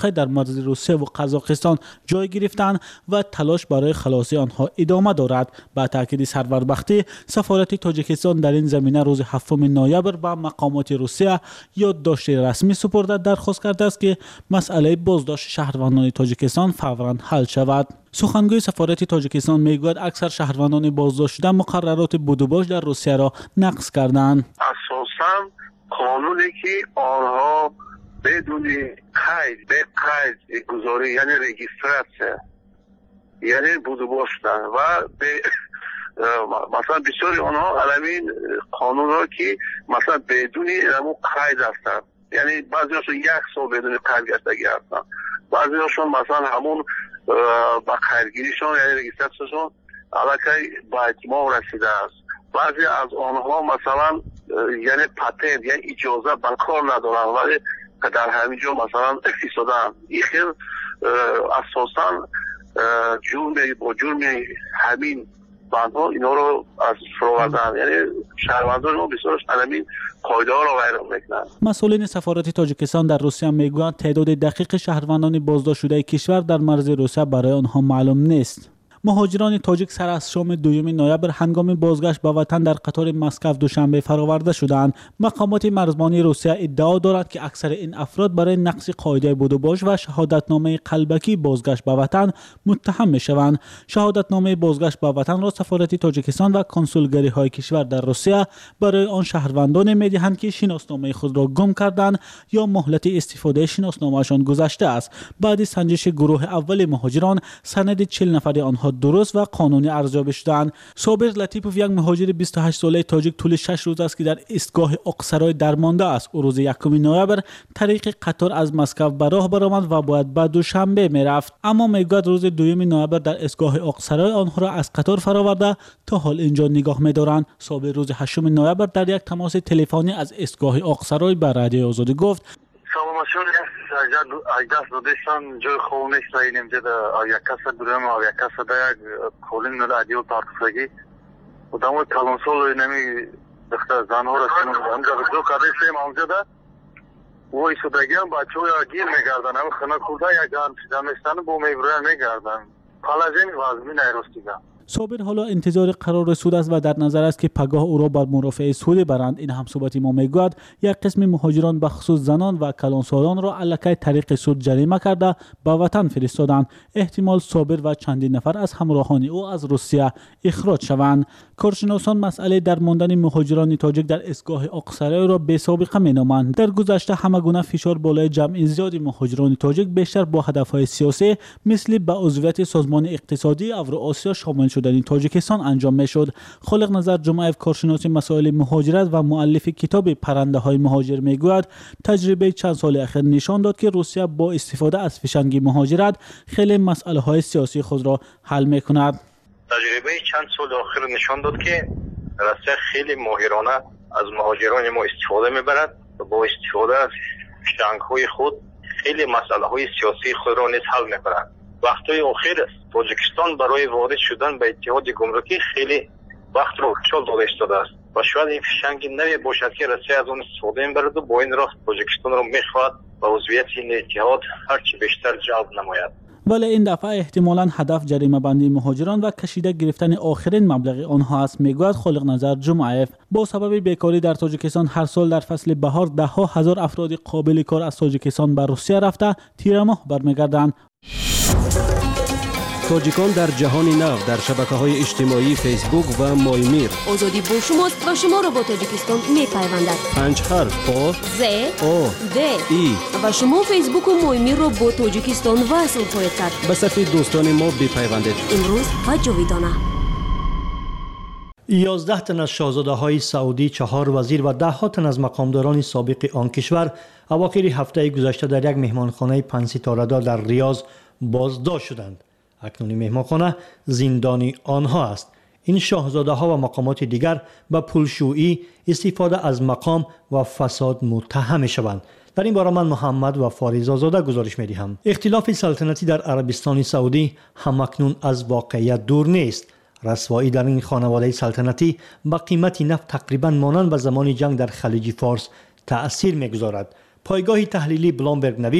آخر در مرز روسیه و قزاقستان جای گرفتند و تلاش برای خلاصی آنها ادامه دارد. با تاکید سرور بختی، سفارت تاجیکستان در این زمینه روز هفتم نوامبر به مقامات روسیه یادداشت رسمی سپرده درخواست کرده است که مسئله بازداشت شهروندان تاجیکستان فوراً حل شود. سخنگوی سفارت تاجیکستان میگوید اکثر شهروندان بازداشت شده مقررات بودوباش در روسیه را نقض کردند. اساساً قانونی که آنها بدون قید به قید گذاری یعنی رجیستراسیون یعنی بودوباش و به مثلا بسیاری آنها علمین قانون ها که مثلا بدون همون قید هستند، یعنی بعضی هاشون یک سال بدون قید گشتگی هستند، بعضی هاشون مثلا همون با قیدگیریشون یعنی رجیستراسیونشون علاقه با اتمام رسیده است. بعضی از آنها مثلا یعنی پتنت یعنی اجازه بر کار ندارن ولی در همینجا مثلا اقتصادن. این خیلی اساسا جرم با جرم همین بندها اینا رو از فراوردن، یعنی شهروندان ما بسیارش علمین قاعده ها رو ویران میکنن. مسئولین سفارت تاجیکستان در روسیه میگویند تعداد دقیق شهروندان بازداشت شده کشور در مرز روسیه برای آنها معلوم نیست. مهاجران تاجیک سر از شام دوم نوامبر هنگام بازگشت به وطن در قطار مسکو دوشنبه فراورده شدند. مقامات مرزبانی روسیه ادعا دارند که اکثر این افراد برای نقض قاعده بودوباش و شهادتنامه قلبکی بازگشت به وطن متهم میشوند. شهادتنامه بازگشت به وطن را سفارت تاجیکستان و کنسولگری های کشور در روسیه برای آن شهروندان میدهند که شناسنامه خود را گم کردند یا مهلت استفاده شناسنامه‌شان گذشته است. بعد سنجش گروه اول مهاجران سند چهل نفر آنها درست و قانونی ارزیابی شدند. صابر لطیپوف یک مهاجر بیست و هشت ساله تاجیک طول شش روز است که در ایستگاه اقصرای درمانده است. او روز یکم نوامبر طریق قطار از مسکو به راه برآمد و باید بعد دوشنبه میرفت، اما میگوید روز دوم نوامبر در ایستگاه اقصرای آنها را از قطار فرآورده تا حال اینجا نگاه می‌دارند. صابر روز هشتم نوامبر در یک تماس تلفنی از ایستگاه اقصرای به رادیو آزادی گفت: Salomashon ajdas dodeshtan joy خوب نیست اینم جدا یک کس برام و یک کس دیگر کلین نل ادیو تارکسگی و دامو کالونسول نمی دختر زنها را کنم اونجا دو کارشیم اونجا دا و ایستادگیم بچه ها گیر میگردن هم خنا خورده یک جان دمستان بو میبرن میگردن پالازین وازمی نیرستیگا. صابر حالا انتظار قرار سود است و در نظر است که پگاه او را بر مرافعه سود برند. این هم صحبت ما میگوید یک قسم مهاجران به خصوص زنان و کلانسالان را علاقه طریق سود جریمه کرده به وطن فرستادند. احتمال صابر و چندین نفر از همراهان او از روسیه اخراج شوند. کارشناسان مسئله درماندن مهاجران تاجیک در ایستگاه اقصرای را بی سابقه مینامند. در گذشته همه گونه فشار بالای جمع زیادی مهاجران تاجیک بیشتر با هدفهای سیاسی مثل به عضویت سازمان اقتصادی اوراسیا شامل شدن تاجیکستان انجام میشد. خالق نظر جمعه کارشناس مسائل مهاجرت و مؤلف کتاب پرنده های مهاجر میگوید تجربه چند سال اخیر نشان داد که روسیه با استفاده از فشنگ مهاجرت خیلی مسئله های سیاسی خود را حل میکند. تجربه چند سال آخر نشان داد که روسیه خیلی ماهرانه از مهاجران ما استفاده میبرد و با استفاده از فشنگ های خود خیلی مسئله های سیاسی خود را نیز حل میکنند. وقتای آخر است تاجیکستان برای وارد شدن به اتحاد گمرکی خیلی وقت را چال داده ایستاده است و شاید این فشنگ نمی باشد که روسیه از آن استفاده میبرد و با این راه تاجیکستان را میخواهد و عضویت این اتحاد هرچی بیشتر جلب نماید. ولی این دفعه احتمالاً هدف جریمه بندی مهاجران و کشیده گرفتن آخرین مبلغ آنها است، میگوید خالق نظر جمعیف. با سبب بیکاری در تاجیکستان هر سال در فصل بهار ده ها هزار افراد قابل کار از تاجیکستان به روسیه رفته تیر ماه برمیگردند. تاجیکان در جهان نو در شبکه‌های اجتماعی فیسبوک و مایمیر. آزادی با شماست و شما را با تاجیکستان می‌پیوندد. پنج حرف آ ز او د ای و شما فیسبوک و مایمیر را با تاجیکستان وصل خواهید کرد. به صفحه دوستان ما بپیوندید. امروز و جاویدانه. یازده تن از شاهزاده‌های سعودی، چهار وزیر و ده ها تن از مقامداران سابق آن کشور اواخر هفته گذشته در یک مهمانخانه پنج ستاره دار در ریاض بازداشت شدند. اکنون مهمانخانه زندانی آنها است. این شاهزاده ها و مقامات دیگر به پولشویی، استفاده از مقام و فساد متهم شوند. در این باره من محمد و فاریز آزاده گزارش می‌دهم. اختلاف سلطنتی در عربستان سعودی همکنون از واقعیت دور نیست. رسوایی در این خانواده سلطنتی با قیمت نفت تقریبا مانند به زمان جنگ در خلیج فارس تأثیر می‌گذارد. پایگاه تحلیلی بلومبرگ نوشت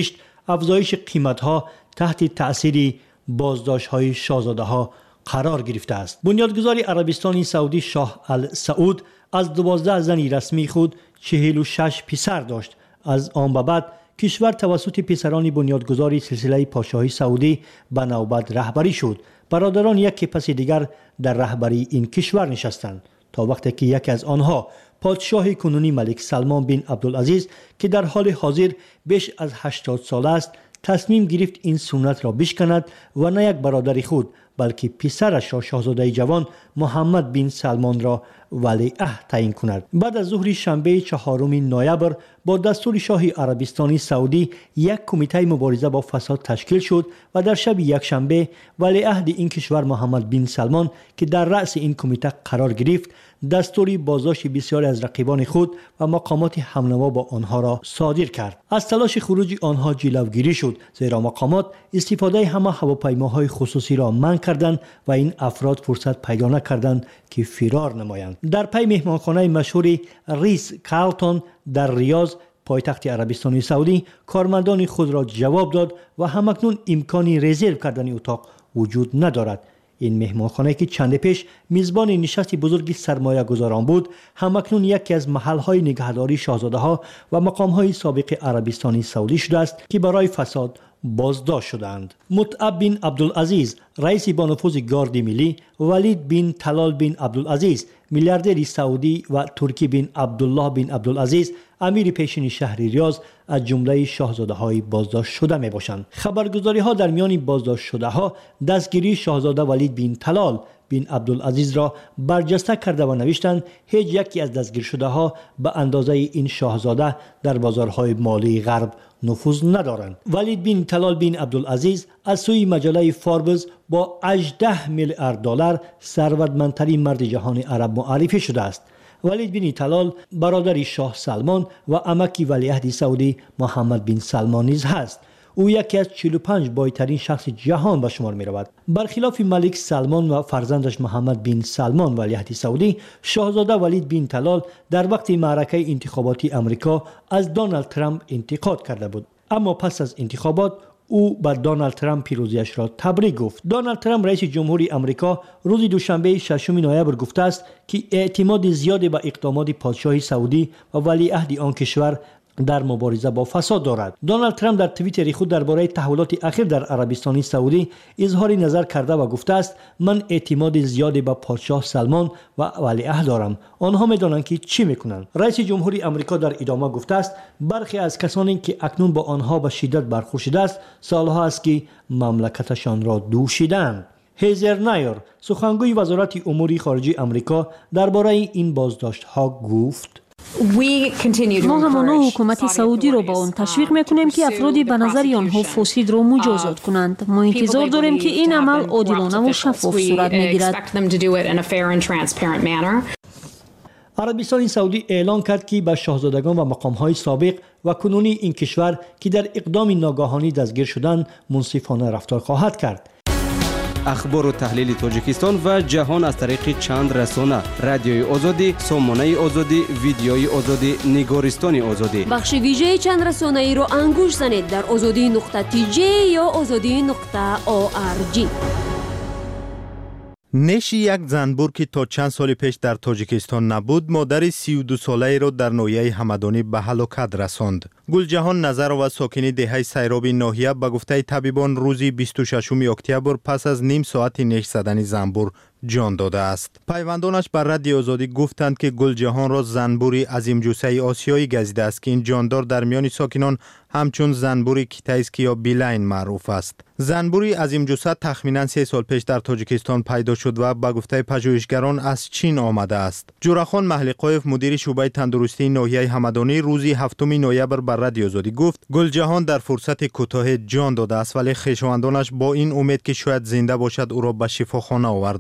افزایش قیمت‌ها تحت تأثیر بازداشت‌های شاهزاده‌ها قرار گرفته است. بنیادگذار عربستان سعودی شاه السعود از دوازده زن رسمی خود چهل و شش پسر داشت. از آن به بعد کشور توسط پسران بنیادگذار سلسله پادشاهی سعودی به نوبت رهبری شد. برادران یک پس دیگر در رهبری این کشور نشستند تا وقتی که یکی از آنها پادشاه کنونی ملک سلمان بن عبدالعزیز که در حال حاضر بیش از هشتاد سال است تصمیم گرفت این سنت را بشکند و نه یک برادر خود بلکه پسرش را شاهزاده جوان محمد بن سلمان را ولیعهد تعیین کند. بعد از ظهر شنبه چهارم نوامبر با دستور شاه عربستان سعودی یک کمیته مبارزه با فساد تشکیل شد و در شب یک شنبه ولیعهد این کشور محمد بن سلمان که در رأس این کمیته قرار گرفت دستوری بازداشت بسیاری از رقیبان خود و مقامات همنوا با آنها را صادر کرد. از تلاش خروج آنها جلوگیری شد زیرا مقامات استفاده همه هواپیماهای خصوصی را منع کردند و این افراد فرصت پیدا نکردند که فرار نمایند. در پی مهمانخانه مشهور ریس کارلتون در ریاض پایتخت عربستان سعودی کارمندان خود را جواب داد و همکنون امکانی رزرو کردن اتاق وجود ندارد. این مهمانخانه که چند پیش میزبان نشست بزرگی سرمایه گذاران بود همکنون یکی از محلهای نگهداری شاهزاده ها و مقام های سابق عربستان سعودی شده است که برای فساد بازداشت شدند. متعب بن عبدالعزیز رئیس با نفوذ گارد ملی، ولید بن طلال بن عبدالعزیز میلیاردر سعودی و ترکی بن عبدالله بن عبدالعزیز امیر پیشین شهر ریاض از جمله شاهزاده های بازداشت شده می باشند. خبرگزاری ها در میان بازداشت شده ها دستگیری شاهزاده ولید بن طلال بن عبدالعزیز را برجسته کرده و نوشتند هیچ یکی از دستگیر شده ها به اندازه این شاهزاده در بازارهای مالی غرب نفوذ ندارند. ولید بن طلال بن عبدالعزیز از سوی مجله فوربس با هجده میلیارد دلار ثروتمندترین مرد جهان عرب معرفی شده است. ولید بن طلال برادر شاه سلمان و عمک ولیعهد سعودی محمد بن سلمان نیز هست. او یکی از چهل و پنج بایترین شخص جهان به شمار می رود. برخلاف ملک سلمان و فرزندش محمد بن سلمان ولیعهد سعودی، شاهزاده ولید بن طلال در وقت معرکه انتخاباتی امریکا از دونالد ترامپ انتقاد کرده بود. اما پس از انتخابات او به دونالد ترامپ پیروزیش را تبریک گفت. دونالد ترامپ رئیس جمهوری امریکا روز دوشنبه ششم نوامبر گفته است که اعتماد زیادی به اقدامات پادشاه سعودی و ولیعهد آن کشور در مبارزه با فساد دارد. دونالد ترامپ در توییتر خود درباره تحولات اخیر در عربستان سعودی اظهار نظر کرده و گفته است من اعتماد زیادی به پادشاه سلمان و ولیعهد دارم. آنها می‌دانند که چی می‌کنند. رئیس جمهوری آمریکا در ادامه گفته است برخی از کسانی که اکنون با آنها به شدت برخورد شده است سالها است که مملکتشان را دوشیدند. هیزر نایر سخنگوی وزارت امور خارجه آمریکا درباره این بازداشت‌ها گفت ما همانا حکومت سعودی رو با اون تشویق میکنیم که افرادی به نظر آنها فاسد رو مجازات کنند. ما انتظار داریم که این عمل عادلانه و شفاف صورت میگیرد. عربستان سعودی اعلان کرد که به شاهزادگان و مقام‌های سابق و کنونی این کشور که در اقدام ناگهانی دستگیر شدند منصفانه رفتار خواهد کرد. اخبار و تحلیل تاجیکستان و جهان از طریق چند رسانه: رادیوی آزادی، سامانه آزادی، ویدیوی آزادی، نگارستان آزادی. بخش ویژه چند رسانه ای رو انگوش زنید در آزادی نقطه تی جی یا آزادی نقطه او آر جی. نشی یک زنبور که تا چند سال پیش در تاجیکستان نبود مادر سی و دو ساله را در ناحیه همدانی به هلاکت رساند. گلجهان نظر و ساکنی دهه سیراب ناحیه به گفته طبیبان روز بیست و ششم اکتبر پس از نیم ساعت نش زدن زنبور جان داده است. پیوندانش بر رادیو آزادی گفتند که گلجهان را زنبوری عظیم جثه آسیایی گزیده است که این جاندار در میان ساکنان همچون زنبوری کیتایسکی یا بیلاین معروف است. زنبوری عظیم جثه تخمینا سه سال پیش در تاجیکستان پیدا شد و به گفته پژوهشگران از چین آمده است. جورخان محلیقایف مدیر شعبه تندرستی ناحیه همدانی روز هفتم نوامبر بر رادیو آزادی گفت گلجهان در فرصت کوتاه جان داده است ولی خویشاوندانش با این امید که شاید زنده باشد او را به شفاخانه آوردند.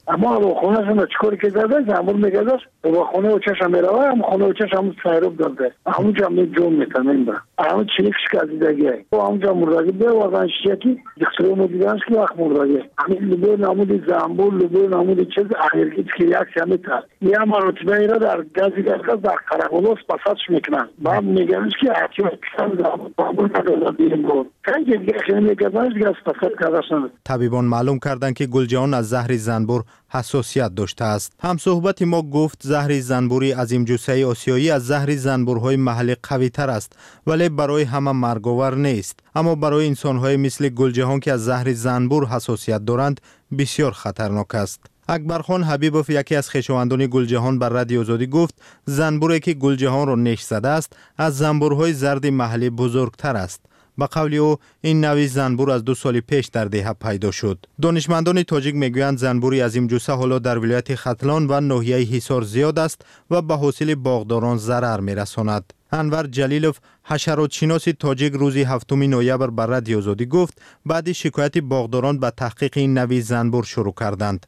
اما هواخونه شما چیکار که زده زنبور میگذاش هواخونه و چشم میروه هم خونه و چشم سیروب داده همونجا می جون میتنین برا همون چلیک شکازیدگی و همونجا مرداگی به واقعا شیعتی دکترو مدیدانش که وقت مرداگی همین لبه نامود زنبور لبه نامود چیز اخیرگیت که یک شمی تر یه هم رتبه ایرا در گازی گازگاز در قرقلوس پاساتش میکنن با هم میگنش که احتی و کسان زنبور ندازد دیم بود که دیگه خیلی میگذاش دیگه از پاسات کرداشن. طبیبان معلوم کردند که گلجهان از زهر زنبور حساسیت داشته است. هم صحبت ما گفت زهر زنبوری عظیم جثه آسیایی از زهر زنبورهای محلی قوی تر است ولی برای همه مرگاور نیست، اما برای انسانهای مثل گلجهان که از زهر زنبور حساسیت دارند بسیار خطرناک است. اکبرخان حبیبوف یکی از خویشاوندان گلجهان بر رادیو آزادی گفت زنبوری که گلجهان را نیش زده است از زنبورهای زرد محلی بزرگتر است. با قول او این نوع زنبور از دو سال پیش در دهه پیدا شد. دانشمندان تاجیک میگویند زنبوری عظیم جثه حالا در ولایت ختلان و ناحیه حصار زیاد است و به حاصل باغداران ضرر میرساند. انور جلیلوف حشرات شناس تاجیک روز هفتم نوامبر بر رادیو آزادی گفت بعد شکایت باغداران به تحقیق این نوع زنبور شروع کردند.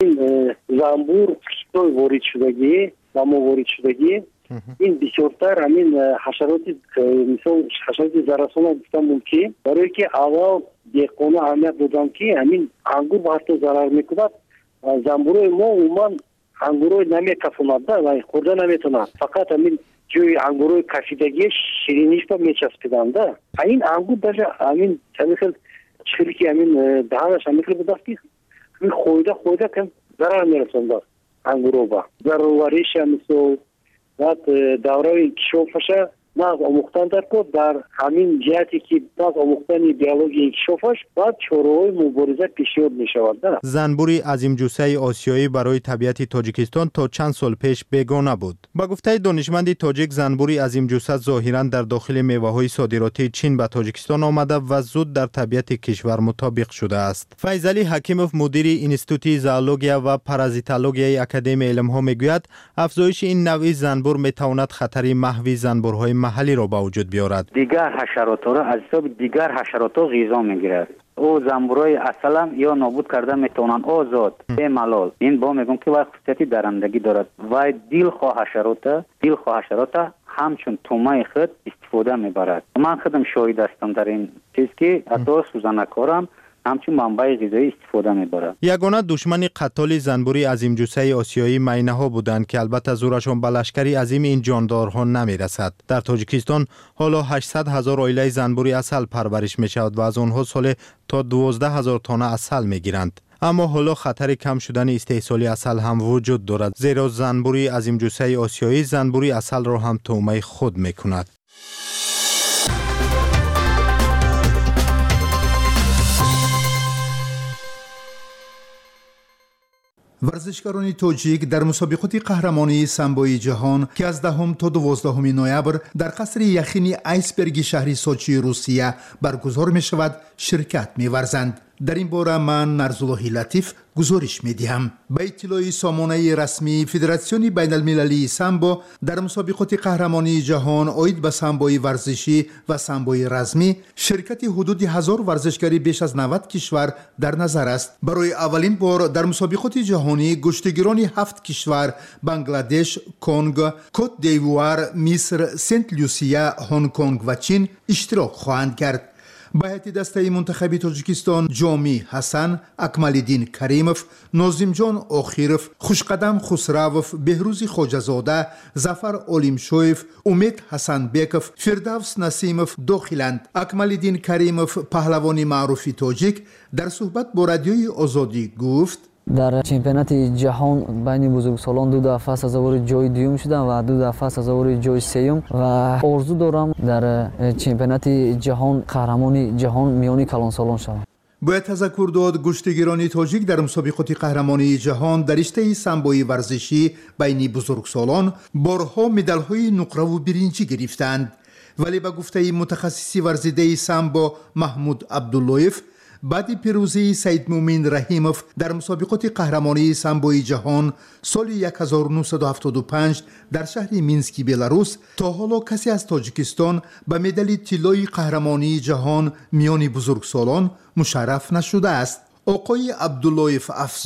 زنبور توی وارد شدگی و موارد شدگی این بسیارتر همین حشراتی مثل حشراتی زرسانه گفتم که برای که اول دهقانا اهمیت دادن که همین انگور به حتی ضرر میکند زنبورای ما عموما انگورای نمیکفوند و خورده نمیتونند فقط همین جوی انگورای کشیدگی شیرینیش را میچسبیدند. این انگور در همین چمیخل چخیلی که همین دهانش همیخل بوده که خویده خویده که ضرر میرسند انگورو با ضرورش مثل بعد دوره کشوفش ناز آموختن در کد در همین جهتی که ناز آموختن بیولوژی کشوفش بعد چوروهای مبارزه پیشیاد می شود. زنبوری عظیم جثه آسیایی برای طبیعت تاجیکستان تا چند سال پیش بیگانه بود. با گفته دانشمند تاجیک زنبوری عظیم جثه ظاهرا در داخل میوه‌های صادراتی چین به تاجیکستان آمده و زود در طبیعت کشور مطابق شده است. فیضعلی حکیموف مدیر انستیتوت زئولوژیا و پارازیتولوژی اکادمی علم‌ها میگوید افزایش این نوع زنبور میتواند خطری محوی زنبورهای محلی را به وجود بیارد. دیگر حشرات را از حساب دیگر حشرات غذا میگیرد. او زنبورای اصل هم یا نابود کرده میتونن آزاد به ملال. این با میگم که وقت خصوصیتی درندگی دارد و دل خواه حشرات دل خواه حشرات همچون تومه خود استفاده میبرد. من خودم شاهد هستم در این چیز که حتی سوزنکارم همچون منبع غذایی استفاده میبرد. یگانه دشمن قتال زنبوری عظیم جثه آسیایی مینه ها بودند که البته زورشان به لشکری عظیم این جاندارها نمیرسد. در تاجیکستان حالا هشتصد هزار عائله زنبوری عسل پرورش می شود و از آنها سال تا دوازده هزار تن عسل می گیرند. اما حالا خطر کم شدن استحصال عسل هم وجود دارد، زیرا زنبوری عظیم جثه آسیایی زنبوری عسل را هم طعمه خود می کند. ورزشکاران تاجیک در مسابقات قهرمانی سامبوی جهان که از دهم تا دوازدهم نوامبر در قصر یخینی آیسبرگ شهر سوچی روسیه برگزار می شود شرکت می ورزند. در این باره من نرزالله لطیف گزارش می دهم. به اطلاع سامانه رسمی فدراسیون بین المللی سامبو در مسابقات قهرمانی جهان عاید به سامبوی ورزشی و سامبوی رزمی شرکت حدود هزار ورزشکاری بیش از نود کشور در نظر است. برای اولین بار در مسابقات جهانی گشتگیران هفت کشور بنگلادش، کنگ، کوت دیوار، مصر، سنت لوسیا، هنگ کنگ و چین اشتراک خواهند کرد. به هیئت دسته منتخب تاجیکستان جامی حسن، اکمالدین کریموف، ناظم جان آخیروف، خوشقدم خسروف، بهروز خواجه‌زاده، ظفر اولیمشویف، امید حسن بیکوف، فردوس نسیموف داخلند. اکمالدین کریموف پهلوانی معروف تاجیک در صحبت با رادیوی آزادی گفت در چمپیونات جهان بین بزرگسالان دو دفعه سزاوار جای دوم شدم و دو دفعه سزاوار جای سوم و آرزو دارم در چمپیونات جهان قهرمان جهان میان کلانسالان شوم. باید تذکر داد گشتگیران تاجیک در مسابقات قهرمانی جهان در رشته سامبوی ورزشی بین بزرگسالان بارها مدال‌های نقره و برنجی گرفتند، ولی به گفته متخصص ورزیده سامبو محمود عبداللهیف بعد پیروزی سید مومن رحیموف در مسابقات قهرمانی سامبوی جهان سال هزار و نهصد و هفتاد و پنج در شهر مینسک بلاروس تا حالا کسی از تاجیکستان به مدال طلای قهرمانی جهان میان بزرگسالان مشرف نشده است. آقای عبداللهیف افزود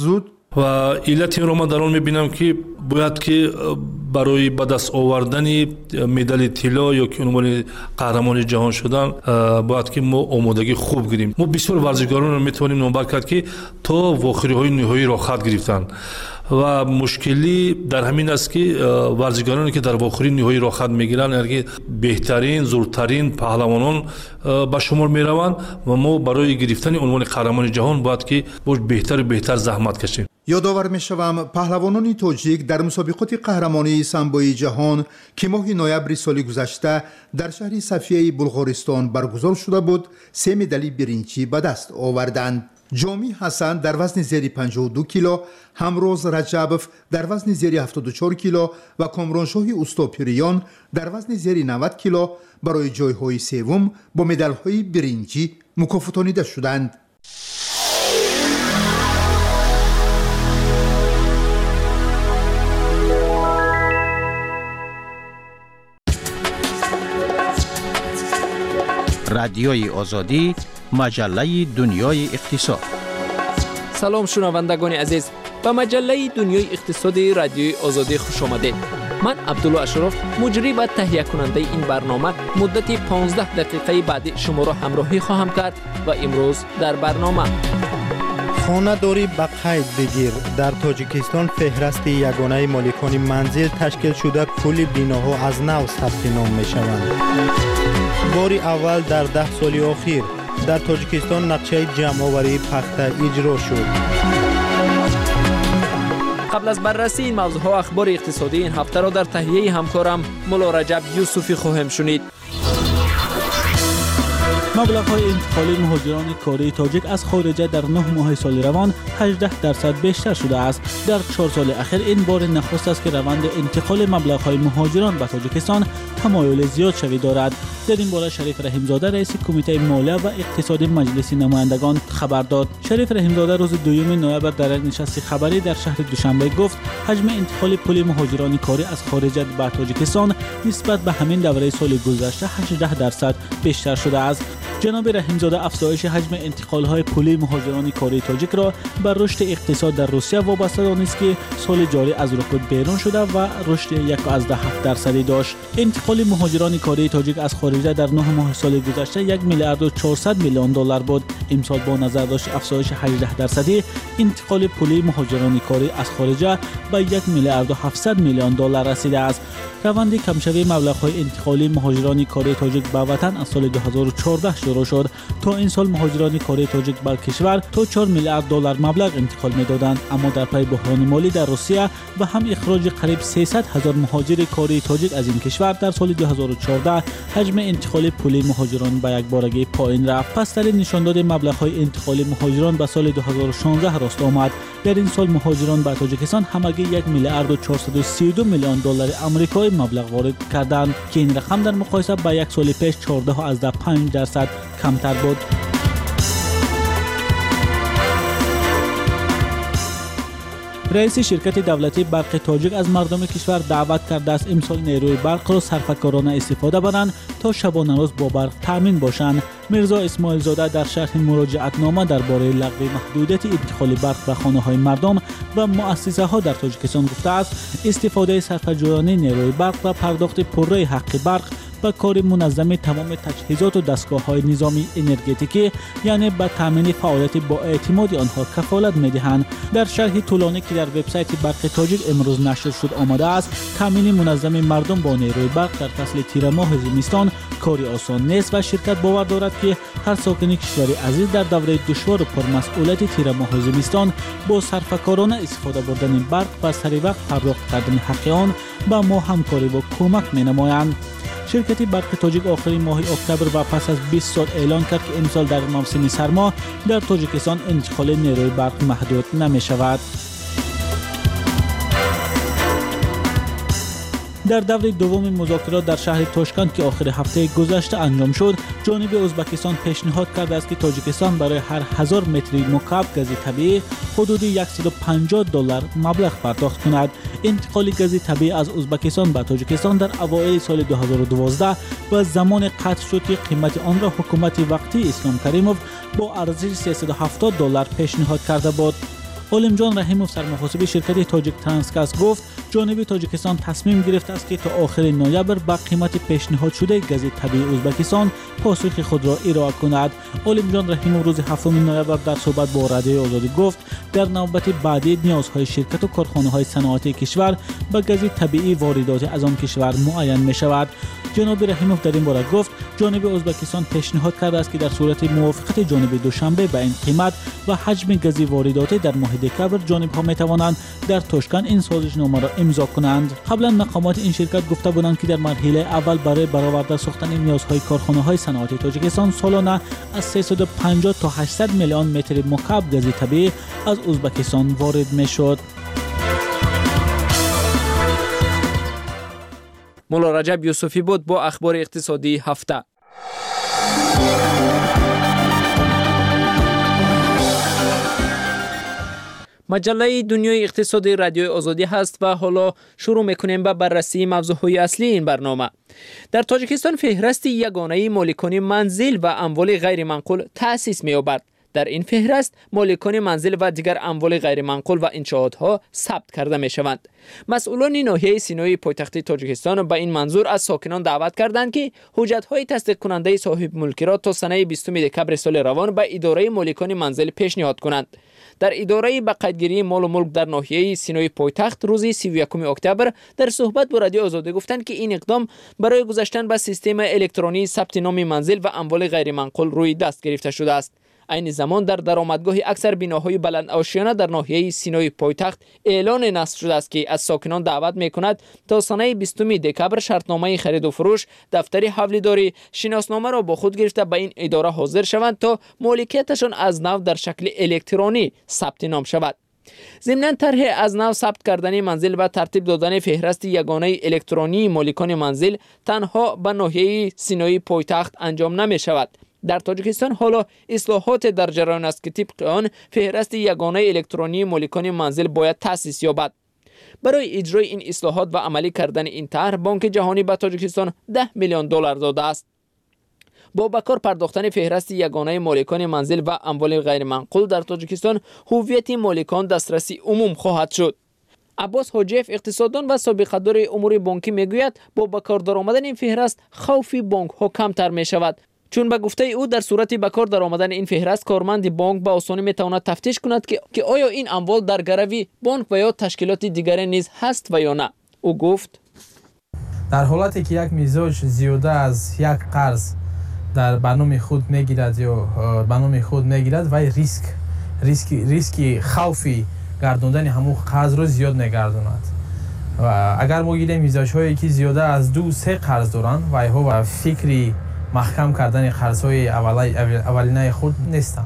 و علت این رو ما در آن میبینم که باید که برای به دست آوردن مدال طلا یا که عنوان قهرمان جهان شدن باید که ما آمادگی خوب گیریم. ما بسیار ورزشکاران رو میتونیم نامبر کرد که تا واخری های نهایی را خط گرفتن و مشکلی در همین است که ورزشکارانی که در واخری نهایی را خط میگیرن یعنی بهترین زورترین پهلوانان به شمار میروند و ما برای گرفتن عنوان قهرمان جهان باید که بهتر و بهتر زحمت کشیم. یادآور میشوم پهلوانان تاجیک در مسابقات قهرمانی سامبوی جهان که ماه نوامبر سال گذشته در شهر صفیه بلغارستان برگزار شده بود سه مدال برنجی به دست آوردند. جامی حسن در وزن زیر پنجاه و دو کیلو، همروز رجبف در وزن زیر هفتاد و چهار کیلو و کامرانشاه اوستاپیریان در وزن زیر نود کیلو برای جایهای سوم با مدال‌های برنجی مکافاتانیده شدند. رادیوی آزادی، مجله دنیای اقتصاد. سلام شنوندگان عزیز، به مجله دنیای اقتصادی رادیوی آزادی خوش آمدید. من عبدالله اشرف، مجری و تهیه کننده این برنامه، مدت پانزده دقیقه بعد شما را همراهی خواهم کرد و امروز در برنامه خانه داری به قید بگیر. در تاجیکستان فهرست یگانه مالکان منزل تشکیل شده کل بیناها از نو ثبت نام می شوند. باری اول در ده سال اخیر در تاجیکستان نقشه جمع‌آوری پخته اجرا شد. قبل از بررسی این موضوعات اخبار اقتصادی این هفته را در تهیه همکارم مولا رجب یوسفی خواهم شنید. مبلغ‌های انتقالی مهاجران کاری تاجیک از خارج در نه ماه سال روان هجده درصد بیشتر شده است. در چهار سال اخیر این بار نخست است که روند انتقال مبلغ‌های مهاجران به تاجیکستان تمایل زیاد شوی دارد. در این باره شریف رحیمزاده رئیس کمیته مالیه و اقتصادی مجلس نمایندگان خبر داد. شریف رحیمزاده روز دوم نوامبر در یک نشست خبری در شهر دوشنبه گفت حجم انتقال پول مهاجران کاری از خارج به تاجیکستان نسبت به همین دوره سال گذشته هجده درصد بیشتر شده است. جناب رحیمزاده افزایش حجم انتقال‌های پولی مهاجران کاری تاجیک را بر رشد اقتصاد در روسیه وابسته دانست که سال جاری از رکود بیرون شده و رشد یک و هفت درصدی داشت. انتقال مهاجران کاری تاجیک از خارج در نه ماه سال گذشته یک میلیارد و چهارصد میلیون دلار بود. امسال با نظر داشت افزایش هجده درصدی انتقال پولی مهاجران کاری از خارج به یک میلیارد و هفتصد میلیون دلار رسیده است. روند کمشوی مبلغ‌های انتقالی مهاجران کاری تاجیک به وطن از سال دو هزار و چهارده شروع شد. تا این سال مهاجران کاری تاجیک به کشور تا چهار میلیارد دلار مبلغ انتقال می‌دادند، اما در پی بحران مالی در روسیه و هم اخراج قریب سیصد هزار مهاجر کاری تاجیک از این کشور در سال دو هزار و چهارده حجم انتقال پولی مهاجران به یک بارگی پایین رفت. پست‌ترین نشانداد مبلغ‌های انتقالی مهاجران به سال دو هزار و شانزده راست آمد. در این سال مهاجران به تاجیکستان همگی یک میلیارد و چهارصد و سی و دو میلیون دلار آمریکایی مبلغ وارد کردند که این رقم در مقایسه با یک سال پیش چهارده و از پنج درصد کمتر بود. رئیس شرکت دولتی برق تاجیک از مردم کشور دعوت کرده است امسال نیروی برق را صرفه‌کارانه استفاده برند تا شبانه روز با برق تامین باشند. میرزا اسماعیل زاده در شرح مراجعتنامه درباره لغو محدودیت انتقال برق به خانه‌های مردم و مؤسسه‌ها در تاجیکستان گفته است استفاده صرفه‌جویانه نیروی برق و پرداخت پره حق برق با کار منظم تمام تجهیزات و دستگاه‌های نظامی انرژتیکی یعنی به تامین فعالیت با اعتماد آنها کفالت می‌دهند. در شرح طولانی که در وبسایت برق تاجیک امروز نشر شد آمده است تامین منظم مردم با نیروی برق در فصل تیر ماه زمستان کاری آسان نیست و شرکت باور دارد که هر ساکن کشور عزیز در دوره دشوار و پرمسئولیت تیر ماه زمستان با صرفه‌کارانه استفاده بردن برق و سریع وقت پرداخت کردن حق آن با ما همکاری و کمک می‌نمایند. شرکت برق تاجیک آخرین ماه اکتبر و پس از بیست سال اعلان کرد که امسال در موسم سرما در تاجیکستان انتقال نیروی برق محدود نمی شود. در دوره دوم مذاکرات در شهر تاشکند که آخر هفته گذشته انجام شد، جانب ازبکستان پیشنهاد کرده است که تاجیکستان برای هر هزار متر مکعب گاز طبیعی حدود صد و پنجاه دلار مبلغ پرداخت کند. انتقال گاز طبیعی از ازبکستان به تاجیکستان در اوایل سال دو هزار و دوازده و زمان قطع شد که قیمت آن را حکومت وقتی اسلام کریموف با ارزش سیصد و هفتاد دلار پیشنهاد کرده بود. علیم جان رحیموف سرمحاسب شرکت تاجیک ترانسگاز گفت جانب تاجیکستان تصمیم گرفته است که تا آخر نوامبر با قیمت پیشنهاد شده گاز طبیعی ازبکستان پاسخ خود را ارائه کند. علیم جان رحیموف روز هفتم نوامبر در صحبت با رادیوی آزادی گفت در نوبت بعدی نیازهای شرکت و کارخانه‌های صنعتی کشور با گاز طبیعی واردات از آن کشور معین می شود. جناب رحیموف در این باره گفت جانب ازبکستان پیشنهاد کرده است که در صورت موافقت جانب دوشنبه به این قیمت و حجم گاز واردات در ماه دکمبر جانب ها می توانند در تاشکند این سازشنامه را امضا کنند. قبلا مقامات این شرکت گفته بودند که در مرحله اول برای برآورده ساختن نیازهای کارخانه های صنعتی تاجیکستان سالانه از سیصد و پنجاه تا هشتصد میلیون متر مکعب گاز طبیعی از ازبکستان وارد می شد. مولا رجب یوسفی بود با اخبار اقتصادی هفته. مجله دنیای اقتصادی رادیوی آزادی هست و حالا شروع میکنیم به بررسی موضوعهای اصلی این برنامه. در تاجیکستان فهرست یگانه مالکان منزل و اموال غیر منقول تأسیس می‌یابد. در این فهرست مالکان منزل و دیگر اموال غیر منقول و انشاءاتها ثبت کرده می شوند. مسئولان ناحیه سینایی پایتخت تاجیکستان به این منظور از ساکنان دعوت کردند که حجت‌های تصدیق کننده صاحب ملکی را تا سنه بیستم دکمبر سال روان به اداره مالکان منزل پیشنهاد کنند. در اداره به قیدگیری مال و ملک در ناحیه سینایی پایتخت روز سی و یکم اکتبر در صحبت با رادیو آزادی گفتند که این اقدام برای گذاشتن به سیستم الکترونی ثبت نام منزل و اموال غیر منقول روی دست گرفته شده است. این زمان در درآمدگاه اکثر بناهای بلند آشیانه در ناحیه سینای پایتخت اعلان نصب شده است که از ساکنان دعوت می‌کند تا سنه بیستم دکمبر شرطنامه خرید و فروش، دفتر حواله‌داری، شناسنامه را با خود گرفته به این اداره حاضر شوند تا مالکیتشان از نو در شکل الکترونی ثبت نام شود. ضمن طرح از نو ثبت کردن منزل و ترتیب دادن فهرست یگانه الکترونی مالکان منزل تنها به ناحیه سینایی پایتخت انجام نمی شود. در تاجیکستان حالا اصلاحات در جریان است که طبق آن فهرست یگانه الکترونی مالکان منزل باید تأسیس یابد. برای اجرای این اصلاحات و عملی کردن این طرح بانک جهانی به تاجیکستان ده میلیون دلار داده است. با بکار پرداختن فهرست یگانه مالکان منزل و اموال غیر منقول در تاجیکستان هویت مالکان دسترسی عموم خواهد شد. عباس حاجیف اقتصاددان و سابقه‌دار امور بانکی میگوید با بکار درآمدن این فهرست خوف بانک ها کمتر می شود، چون به گفته او در صورت بکار درآمدن این فهرست کارمند بانک به آسانی میتواند تفتیش کند که که آیا این اموال در گروی بانک و یا تشکیلات دیگری نیز هست و یا نه. او گفت در حالتی که یک میزاج زیاده از یک قرض در برنامه خود میگیرد یا برنامه خود میگیرد و ریسک ریسک ریسکی خوفی گرداندن همون قرض رو زیاد نگرداند. و اگر ما گیریم میزاج هایی که زیاده از دو سه قرض دارن و ها و فکری محکم کردن قرض‌های اولینه خود نیستند.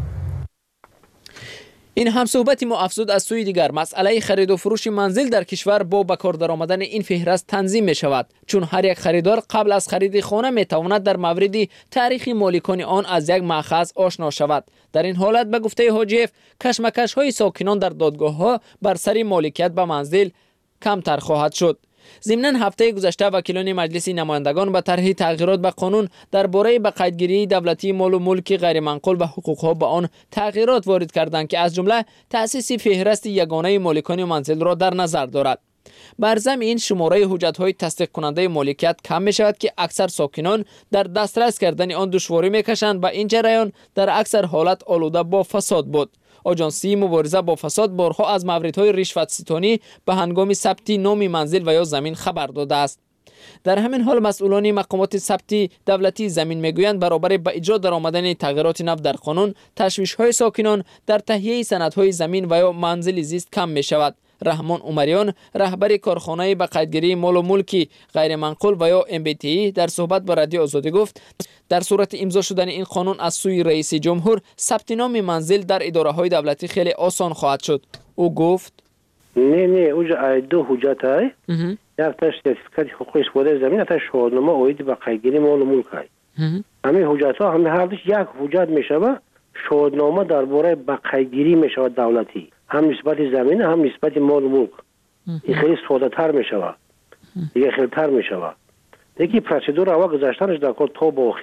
این هم صحبت ما افزود از سوی دیگر مسئله خرید و فروش منزل در کشور با بکار درآمدن این فهرست تنظیم می شود، چون هر یک خریدار قبل از خرید خانه می تواند در مورد تاریخ مالکان آن از یک مأخذ آشنا شود. در این حالت به گفته حاجیف کشمکش های ساکنان در دادگاه ها بر سر مالکیت به منزل کمتر خواهد شد. ضمن هفته گذشته وکیلان مجلس نمایندگان به طرح تغییرات به قانون درباره به قیدگیری دولتی مال و ملک غیر منقول و حقوقها به آن تغییرات وارد کردند که از جمله تأسیس فهرست یگانه مالکان منزل را در نظر دارد. بر ضمن این شماره حجت‌های تصدیق کننده مالکیت کم می شود که اکثر ساکنان در دسترس کردن آن دشواری می‌کشند و این جریان در اکثر حالت آلوده با فساد بود. آژانسی مبارزه با فساد بارها از موردهای رشوت ستانی به هنگام ثبت نام منزل و یا زمین خبر داده است. در همین حال مسئولان مقامات ثبت دولتی زمین میگویند برابر با اجرا درآمدن تغییرات نو در قانون تشویش‌های ساکنان در تهیه سندهای زمین و یا منزل زیست کم می شود. رحمان عمریان رهبر کارخانه به قیدگیری مال و ملک غیر منقول و یا ام بی تی در صحبت با رادیو آزادی گفت در صورت امضا شدن این قانون از سوی رئیس جمهور ثبت نام منزل در اداره های دولتی خیلی آسان خواهد شد. او گفت نه نه اوجا دو حجت های یک تاش سرتیفیکات حقوق استفاده زمین یک تاش شهادتنامه عاید به قیدگیری مال و ملک های همه حجت ها همه هر دوش یک حجت میشود. شهادتنامه درباره به قیدگیری میشود دولتی، هم نسبت زمین هم نسبت مال و ملک. این خیلی ساده تر میشود، دیگه خیلی تر میشود. یکی پروسیدور اول گذاشتنش در کار تا با آخره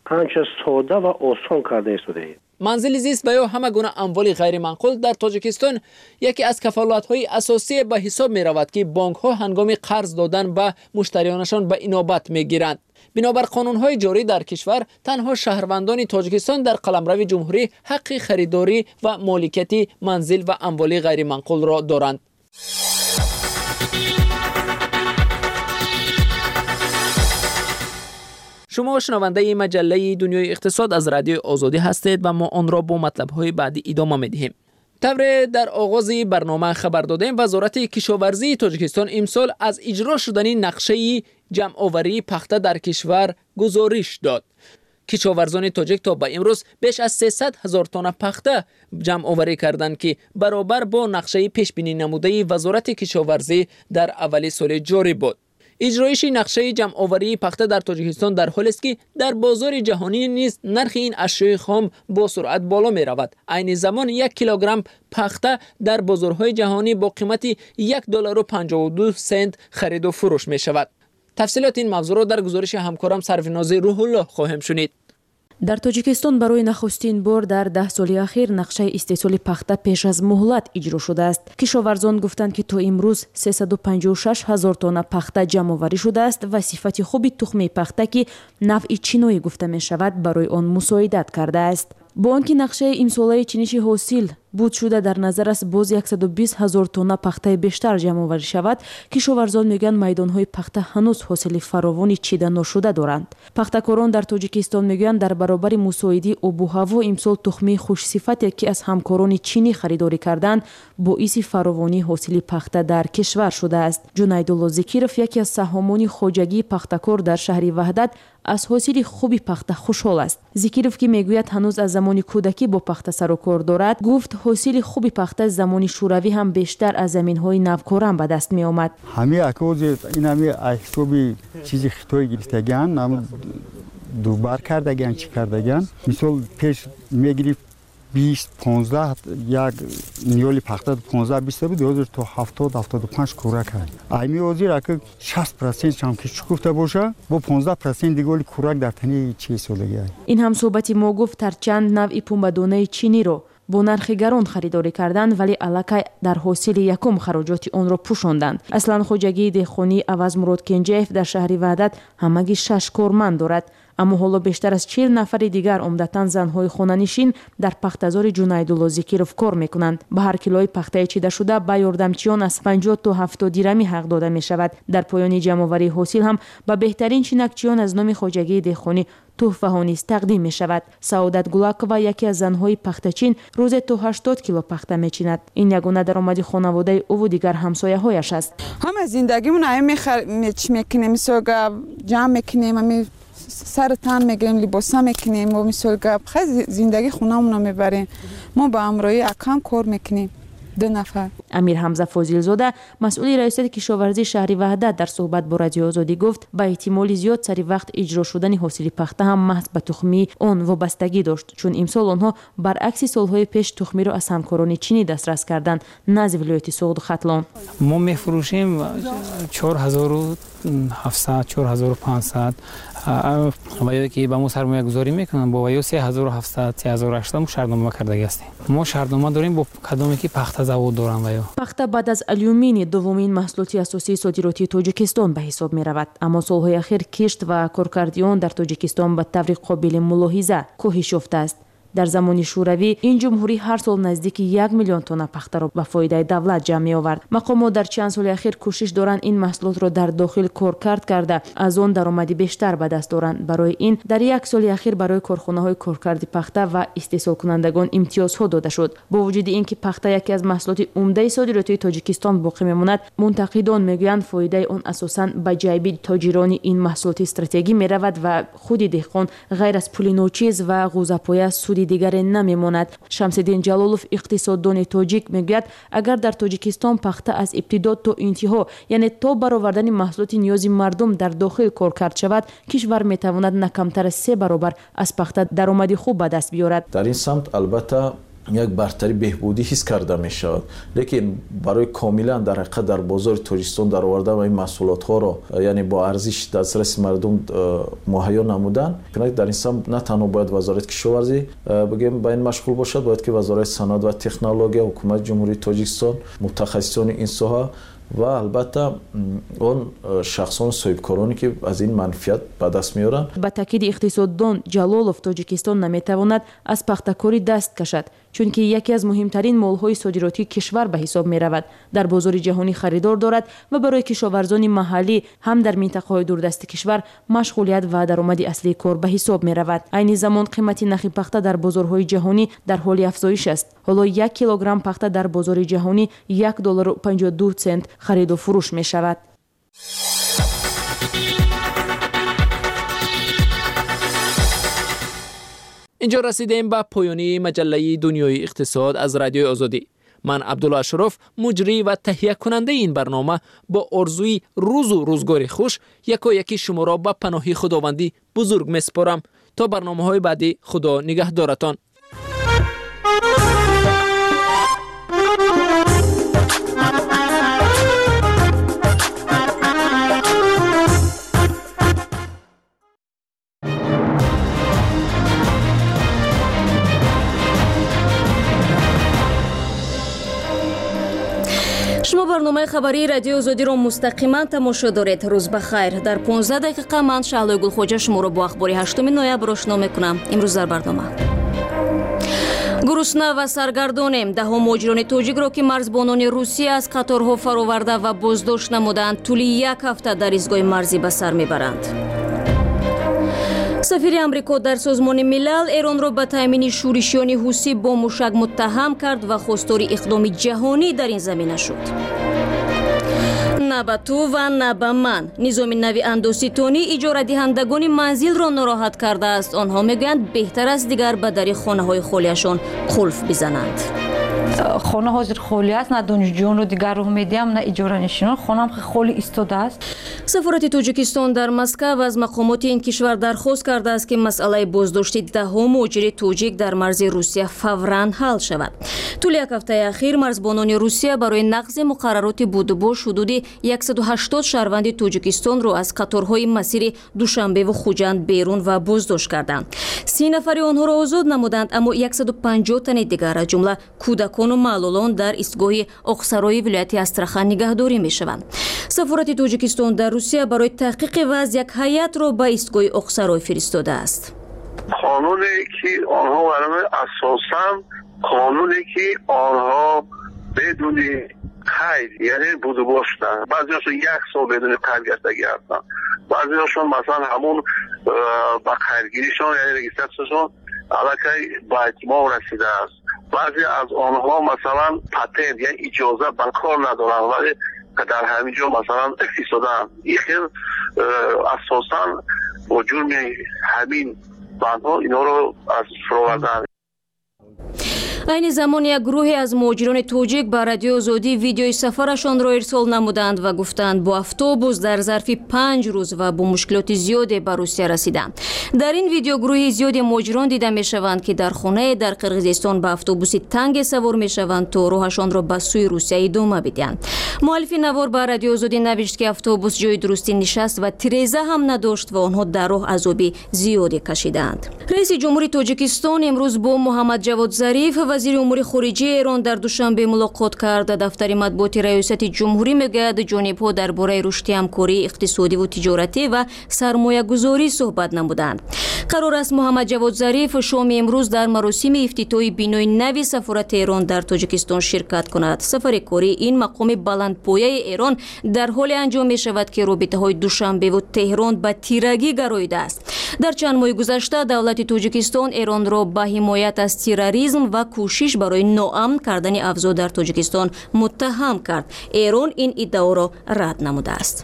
анча сода ва осон карда истодаед. منزل زیست و یا همه گونه اموال غیر منقول در تاجیکستان یکی از کفالت‌های اساسی به حساب می رود که بانک‌ها هنگام قرض دادن به مشتریانشان به اینابت می‌گیرند. بنابر قانون‌های جاری در کشور تنها شهروندان تاجیکستان در قلمرو جمهوری حق خریداری و مالکیت منزل و اموال غیر منقول را دارند. شما شنونده مجله دنیای اقتصاد از رادیو آزادی هستید و ما آن را با مطلب‌های بعدی ادامه می‌دهیم. طبعا در آغاز برنامه خبر دادیم وزارت کشاورزی تاجیکستان امسال از اجرا شدن نقشه جمع‌آوری پخته در کشور گزارش داد. کشاورزان تاجیک تا به امروز بیش از سیصد هزار تن پخته جمع آوری کردند که برابر با نقشه پیش بینی نموده وزارت کشاورزی در اول سال جاری بود. اجرایش نقشه جمع آوری پخته در تاجیکستان در حالی است که در بازار جهانی نیز نرخ این اشیاء خام با سرعت بالا می رود. عین زمان یک کیلوگرم پخته در بازارهای جهانی با قیمت یک دلار و پنجاه و دو سنت خرید و فروش می شود. تفصیلات این موضوع را در گزارش همکارم سرویناز روح الله خواهیم شنید. در تاجیکستان برای نخستین بار در ده سال اخیر نقشه استحصال پخته پیش از مهلت اجرا شده است. کشاورزان گفتند که تا امروز سیصد و پنجاه و شش هزار تن پخته جمع آوری شده است و صفت خوبی تخم پخته که نوع چینایی گفته می شود برای آن مساعدت کرده است. با آنکه نقشه امساله چینش حاصل بود شده در نظر است باز صد و بیست هزار تن پخته بیشتر جمع آوری شود، کشاورزان میگن میدانهای پخته هنوز حاصل فراوانی چیده نشده دارند. پخته‌کاران در تاجیکستان میگن در برابر مساعده آب و هوا امسال تخم خوش صفتی که از همکاران چینی خریداری کردند باعث فراوانی حاصل پخته در کشور شده است. جنیدالله زکیرов یکی از سهامان خواجگی پخته‌کار در شهر وحدت از حاصل خوبی پخته خوشحال است. زکیرov که میگوید هنوز از زمان کودکی با پخته سر و کار دارد، گفت حاصل خوبی پخته زمان شوروی هم بیشتر از زمین‌های نوکاران به دست می آمد. همه اکوز این همه حسابی چیزی خطایی گرفتگان، نام دوبار کردگان چی کردگان. مثال پیش میگرفت بیست پانزده یک نیولی پخته پانزده بیست بود، حاضر تو هفتاد هفتاد و پنج کورا کرد. ایمی حاضر که شصت درصد هم که شکفته باشه با پانزده درصد دیگه کورک در تنی چی سالگی. این هم صحبتی ما گفت تر چند نوع پنبه‌دانه چینی رو با نرخ گران خریداری کردند ولی الکی در حاصل یکم خراجات آن را پوشاندند. اصلا خواجگی دهخانی عوضمراد کنجیف در شهر وحدت همگی شش کارمند دارد، اما حالا بیشتر از چهل نفر دیگر عمدتاً زنهای خانه‌نشین در پخته‌زار جنیدالله زکیرov کار میکنند. به هر کیلوی پخته چیده شده به یاردمچیان از پنجاه تا هفتاد درمی حق داده می شود. در پایان جمع‌آوری حاصل هم به بهترین چینکچیان از نام خواجگی دهخانی تحفه ها نیز تقدیم می شود. سعادت گلاکова یکی از زنهای پخته‌چین روز تا هشتاد کیلو پخته میچیند. این یگانه درآمد خانواده او و دیگر همسایه‌هایش است. همه زندگیمون همین میخر میکنیم، مثلا جمع میکنیم، سر تن میگیریم، لباسا میکنیم و مثلا خیلی زندگی خونمون رو میبریم. ما با همراهی اکم کار میکنیم. دو نفر. امیر حمزه فاضل‌زاده مسئول ریاست کشاورزی شهر وحدت در صحبت با رادیو آزادی گفت با احتمال زیاد سری وقت اجرا شدن حاصل پخته هم محض به تخمی آن وابستگی داشت، چون امسال آنها برعکس سالهای پیش تخمی را از همکاران چینی دسترس کردند نزد ولایت سوغد و ختلان. ما میفروشیم چهار هزار و هفتصد چهار هزار و پانصد و یا که با ما سرمایه گذاری میکنن با ویو سه هزار و هفتصد سه هزار و هشتصد ما شرطنامه کرده هستیم. ما شرطنامه داریم با کدامی که پخته زود دارن ویو. پخته بعد از آلومینی دومین محصولات اساسی صادراتی تاجیکستان به حساب می رود، اما سالهای اخیر کشت و کارکردیان در تاجیکستان به طور قابل ملاحظه کاهش یافته است. در زمان شوروی این جمهوری هر سال نزدیک یک میلیون تن پخته را به فایده دولت جمع می آورد. مقامات در چند سال اخیر کوشش دارند این محصولات را در داخل کارکرد کرده از آن درآمدی بیشتر به دست دارند. برای این در یک سال اخیر برای کارخانه‌های کارکرد پخته و استحصال کنندگان امتیازها داده شد. با وجود اینکه پخته یکی از محصولات عمده صادراتی تاجیکستان باقی میماند، منتقدان میگویند فایده آن اساساً به جیب تاجران این محصولات استراتژی می رود و خود دهقان غیر از پول ناچیز و غوزه‌پایه سود دیگر نمیماند. شمس‌الدین جلالوف اقتصاددان تاجیک میگوید اگر در تاجیکستان پخته از ابتدا تا انتها، یعنی تا برآوردن محصولات نیازی مردم در داخل کارکرد شود، کشور میتواند نه کمتر از سه برابر از پخته درآمد خوب به دست بیارد. در این سمت البته یک برتری بهبودی حس کرده می شود، لیکن برای کاملا در حقیقت در بازار تاجیکستان در آوردن این محصولات ها را یعنی با ارزش دسترس مردم مهیا نمودن، در این سمت نه تنها باید وزارت کشاورزی بگیم با این مشغول باشد، باید که وزارت صنعت و تکنولوژی حکومت جمهوری تاجیکستان، متخصصان این ساحه و البته اون شخصان صاحبکارانی که از این منفعت به دست میارن. با تاکید اقتصاددان جلالوف تاجیکستان نمیتواند از پختکاری دست کشد، چون که یکی از مهمترین مولهای صادراتی کشور به حساب می رود، در بازار جهانی خریدار دارد و برای کشاورزان محلی هم در منطقه‌های دوردست کشور مشغولیت و درآمد اصلی کار به حساب می رود. عین زمان قیمت نخ پخته در بازارهای جهانی در حال افزایش است. حالا یک کیلوگرم پخته در بازار جهانی یک دلار و پنجاه و دو سنت خرید و فروش می شود. اینجا رسیدیم به پایانی مجله دنیای اقتصاد از رادیوی آزادی. من عبدالله اشرف، مجری و تهیه کننده این برنامه، با آرزوی روز و روزگار خوش یکا یکی شما را به پناه خداوندی بزرگ میسپارم. تا برنامه های بعدی، خدا نگهدارتان. شما برنامه خبری رادیو آزادی را مستقیما تماشا دارید. روز بخیر. در پانزده دقیقه من شعله گلخوجه شما را با اخبار هشتم نوامبر آشنا میکنم. امروز در برنامه گرسنه و سرگردانیم. دهها مهاجران توجیک را که مرزبانان روسیه از قطارها فراورده و بازداشت نمودند طول یک هفته در ایستگاه مرزی به سر میبرند. سفیر امریکا در سازمان ملل ایران را به تامین شورشیان حوثی با موشک متهم کرد و خواستار اقدام جهانی در این زمینه شد. نه به تو و نه به من. نظام نوی اندوسیتونی اجاره دهندگان منزل را ناراحت کرده است. آنها میگویند بهتر است دیگر به در خانه های خالیشان قلف بزنند. خانه حاضر خالی است، نه دانشجویان رو دیگر رو میدیم نه اجاره نشینان، خانه هم خالی ایستاده است. سفارت تاجیکستان در مسکو از مقامات این کشور درخواست کرده است که مسئله بازداشت دهها مهاجر توجیک در مرز روسیه فوراً حل شود. طول یک هفته اخیر مرزبانان روسیه برای نقض مقررات بودباش حدود صد و هشتاد شهروند تاجیکستان را از قطارهای مسیر دوشنبه و خوجند بیرون و بازداشت کردند. سی نفر آنها را آزاد نمودند، اما صد و پنجاه تن دیگر از جمله کودکان و معلولان در ایستگاه اقصرای ولایت استراخان نگهداری میشوند. سفارت تاجیکستان در روسیه برای تحقیق وضع یک هیئت را به ایستگاه اقصرای فرستاده است. قانونی که آنها برای اساساً قانونی که آنها بدون قید یعنی بودباشتن، بعضیاشون یک سال بدون قیدگشتگی هستن، بعضیاشون مثلا همون با قیدگیریشون یعنی رجیسترشون علاقه با اتمام رسیده است. بعضی از آنها مثلا پتنت یعنی اجازه به کار ندارن ولی در همینجا مثلا اقتصادن. این خیلی اساسا با جرم همین بندها اینا رو از فراوردن. عین زمان یک گروهی از مهاجران توجیک به رادیو آزادی ویدیوی سفرشان را ارسال نمودند و گفتند با اتوبوس در ظرف پنج روز و با مشکلات زیادی به روسیه رسیدند. در این ویدیو گروهی زیادی مهاجران دیده می شوند که در خانه در قرقیزستان به اتوبوس تنگ سوار می شوند تا راهشان را به سوی روسیه ادامه بدهند. مؤلف نوار به رادیو آزادی نوشت که اتوبوس جای درستی نشست و تریزه هم نداشت و آنها در راه عذابی زیادی کشیدند. رئیس جمهوری تاجیکستان امروز با محمد جواد ظریف وزیر امور خارجه ایران در دوشنبه ملاقات کرد. دفتر مطبوعات ریاست جمهوری میگوید جانب‌ها درباره رشد همکاری اقتصادی و تجارتی و سرمایه گذاری صحبت نمودند. قرار است محمد جواد ظریف شام امروز در مراسم افتتاحی بینای نوی سفارت ایران در تاجیکستان شرکت کند. سفر کاری این مقام بلندپایه ایران در حال انجام می شود که رابطه‌های دوشنبه و تهران به تیرگی گراییده است. در چند ماه گذشته دولت تاجیکستان ایران را به حمایت از تروریسم و کوشش برای ناامن کردن اوضاع در تاجیکستان متهم کرد. ایران این ادعا را رد نموده است.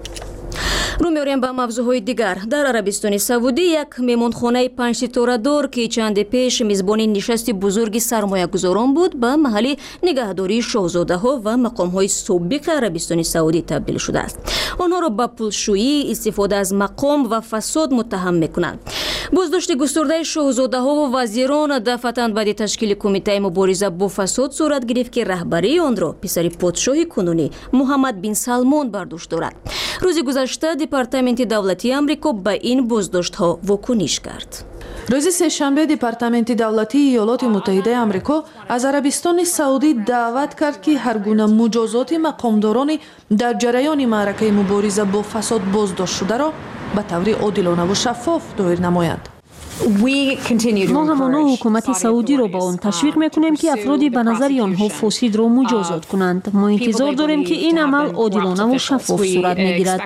رو می‌آوریم به موضوعهای دیگر. در عربستان سعودی یک مهمانخانه پنج ستاره دار که چند پیش میزبان نشست بزرگ سرمایه گذاران بود به محل نگهداری شاهزاده ها و مقام های سابق عربستان سعودی تبدیل شده است. آنها را به پولشویی، استفاده از مقام و فساد متهم می‌کنند. بازداشت گسترده شاهزاده‌ها و وزیران دفعتاً بعد تشکیل کمیته مبارزه با فساد صورت گرفت که رهبری آن را پسر پادشاه کنونی محمد بن سلمان بر دوش دارد. روز گذشته دپارتمنت دولتی آمریکا به این بازداشت‌ها واکنش کرد. روز سه‌شنبه دپارتمنت دولتی ایالات متحده آمریکا از عربستان سعودی دعوت کرد که هر گونه مجازات مقامداران در جریان معرکه مبارزه با فساد بازداشت شده را به طور عادلانه و شفاف دایر نمایند. ما همانا حکومت سعودی را با آن تشویق میکنیم که افرادی به نظر آنها فاسد را مجازات کنند. ما انتظار داریم که این عمل عادلانه و شفاف صورت میگیرد.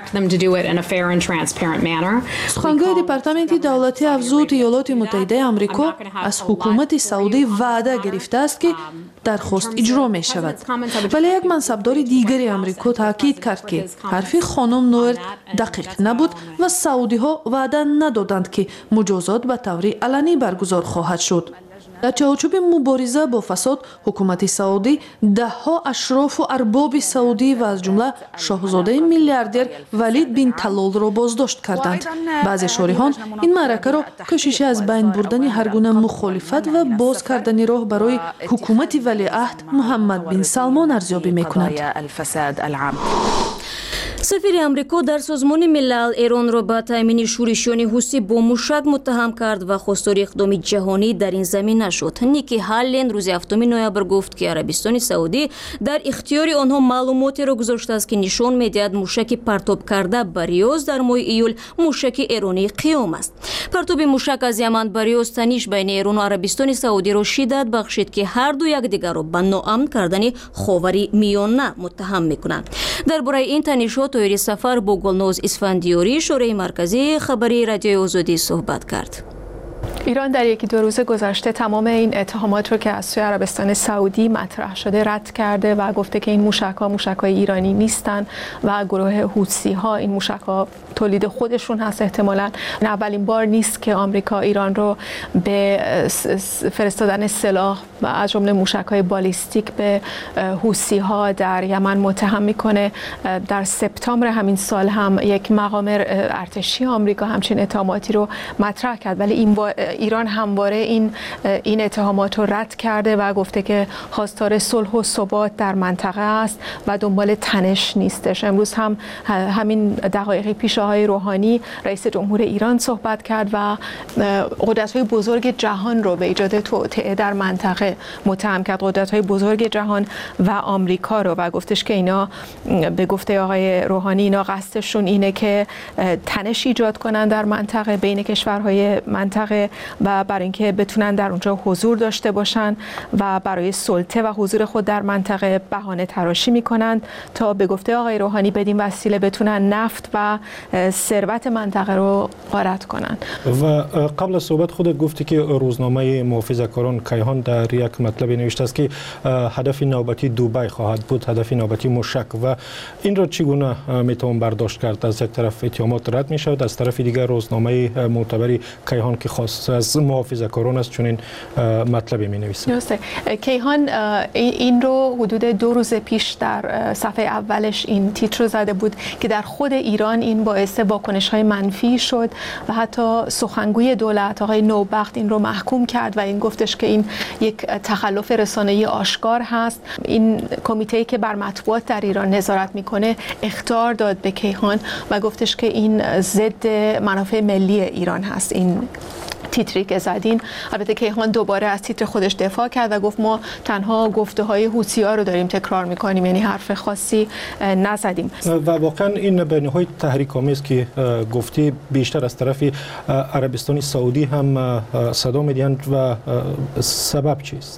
سخنگوی دپارتمنت دولتی افزود ایالات متحده آمریکا از حکومت سعودی وعده گرفته است که درخواست اجرا می شود. ولی یک منصبدار دیگری آمریکا تاکید کرد که حرف خانم نوئرت دقیق نبود و سعودی ها وعده ندادند که مجازات به طور علنی برگزار خواهد شد. در چارچوب مبارزه با فساد حکومت سعودی ده ها اشراف و ارباب سعودی و از جمله شاهزاده میلیاردر ولید بن طلال را بازداشت کردند. بعضی شارحان این معرکه را کوشش از بین بردن هر گونه مخالفت و باز کردن راه برای حکومت ولیعهد محمد بن سلمان ارزیابی میکنند. سفیر امریکا در سازمان ملل ایران را به تامین شورشیان حوثی با موشک متهم کرد و خواستار اقدام جهانی در این زمینه شد. نیکی هالند روز هفتم نوامبر گفت که عربستان سعودی در اختیار آنها معلوماتی را گذاشته است که نشان می‌دهد موشک پرتاب کرده به ریاض در ماه ایول موشک ایرانی قیام است. پرتاب موشک از یمن به ریاض تنش بین ایران و عربستان سعودی را شدت بخشید که هر دو یکدیگر را به ناامن کردن خاور میانه متهم می‌کنند. درباره این تنش‌ها توی سفر با گلناز اسفندیاری شورای مرکزی خبری رادیوی آزادی صحبت کرد. ایران در یکی دو روز گذشته تمام این اتهامات رو که از سوی عربستان سعودی مطرح شده رد کرده و گفته که این موشک‌ها موشک‌های ایرانی نیستن و گروه حوثی‌ها این موشک‌ها تولید خودشون هست. احتمالاً اولین بار نیست که آمریکا ایران رو به فرستادن سلاح و از جمله موشک‌های بالیستیک به حوثی‌ها در یمن متهم میکنه. در سپتامبر همین سال هم یک مقام ارتشی آمریکا همچین اتهاماتی رو مطرح کرد، ولی این ایران همواره این این اتهامات رو رد کرده و گفته که خواستار صلح و ثبات در منطقه است و دنبال تنش نیستش. امروز هم همین دقایق پیش آقای روحانی رئیس جمهور ایران صحبت کرد و قدرت‌های بزرگ جهان رو به ایجاد توطئه در منطقه متهم کرد، قدرت‌های بزرگ جهان و آمریکا رو، و گفتش که اینا به گفته آقای روحانی اینا قصدشون اینه که تنش ایجاد کنن در منطقه بین کشورهای منطقه و برای اینکه بتونن در اونجا حضور داشته باشن و برای سلطه و حضور خود در منطقه بهانه تراشی میکنند تا به گفته آقای روحانی بدین وسیله بتونن نفت و ثروت منطقه رو غارت کنن. و قبل از صحبت خودت گفتی که روزنامه محافظه‌کاران کیهان در یک مطلب نوشته است که هدف نوبتی دوبای خواهد بود، هدف نوبتی موشک، و این را چگونه میتوان برداشت کرد؟ از یک طرف اتهامات رد میشود، از طرف دیگر روزنامه معتبری کیهان که خاص از محافظه‌کاران است چنین مطلبی می نویسد. درسته. کیهان این رو حدود دو روز پیش در صفحه اولش این تیتر رو زده بود که در خود ایران این باعث واکنش‌های منفی شد و حتی سخنگوی دولت آقای نوبخت این رو محکوم کرد و این گفتش که این یک تخلف رسانه‌ای آشکار هست. این کمیته که بر مطبوعات در ایران نظارت میکنه اخطار داد به کیهان و گفتش که این ضد منافع ملی ایران هست. این تیتری که زدین، البته کیهان دوباره از تیتر خودش دفاع کرد و گفت ما تنها گفته های حوثی‌ها رو داریم تکرار میکنیم، یعنی حرف خاصی نزدیم. و واقعا این به نهایت تحریک آمیز که گفتی بیشتر از طرف عربستان سعودی هم صدا میدهند و سبب چیست؟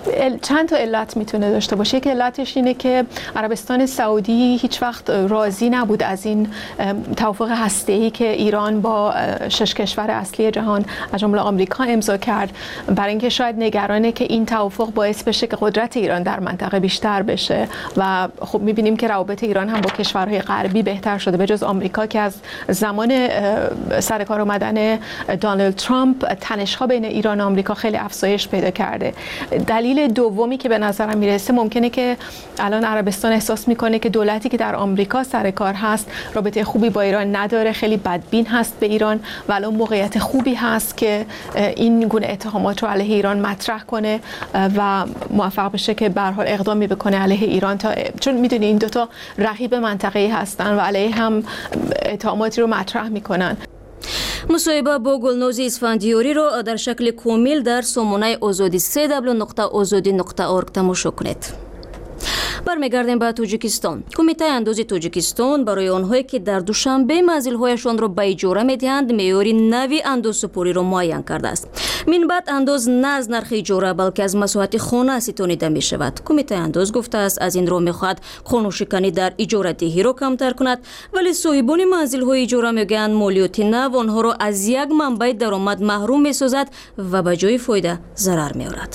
چند تا علت میتونه داشته باشه. یک علتش اینه که عربستان سعودی هیچ وقت راضی نبود از این توافق هسته‌ای که ایران با شش کشور اصلی جهان از جمله آمریکا امضا کرد، برای اینکه شاید نگرانه که این توافق باعث بشه که قدرت ایران در منطقه بیشتر بشه و خب می‌بینیم که روابط ایران هم با کشورهای غربی بهتر شده، به جز آمریکا که از زمان سر کار اومدن دونالد ترامپ تنش‌ها بین ایران و آمریکا خیلی افزایش پیدا کرده. دلیل دومی که به نظرم میرسه ممکنه که الان عربستان احساس میکنه که دولتی که در آمریکا سر کار هست رابطه خوبی با ایران نداره، خیلی بدبین هست به ایران و الان موقعیت خوبی هست که این گونه اتهامات رو علیه ایران مطرح کنه و موفق بشه که به هر حال اقدامی بکنه علیه ایران، تا چون میدونی این دوتا رقیب منطقه‌ای هستن و علیه هم اتهاماتی رو مطرح میکنن. مصاحبه با گلناز اسفندیاری را در شکل کامل در سامانه آزادی سه دبلیو نقطه آزادی نقطه اورگ تماشا کنید. برمیگردیم به تاجیکستان. کمیته اندازی تاجیکستان برای آنهایی که در دوشنبه منزل‌هایشان را به اجاره می‌دهند معیاری نوی اندازسپاری را معین کرده است. من بعد انداز نه از نرخ اجاره بلکه از مساحت خانه ستانیده می‌شود. کمیته انداز گفته است از این را می‌خواهد خانه‌شکنی در اجاره دهی را کمتر کند، ولی صاحبان منزل‌های اجاره می‌گویند مالیات نو آنها را از یک منبع درآمد محروم می‌سازد و به جای فایده ضرر می‌آورد.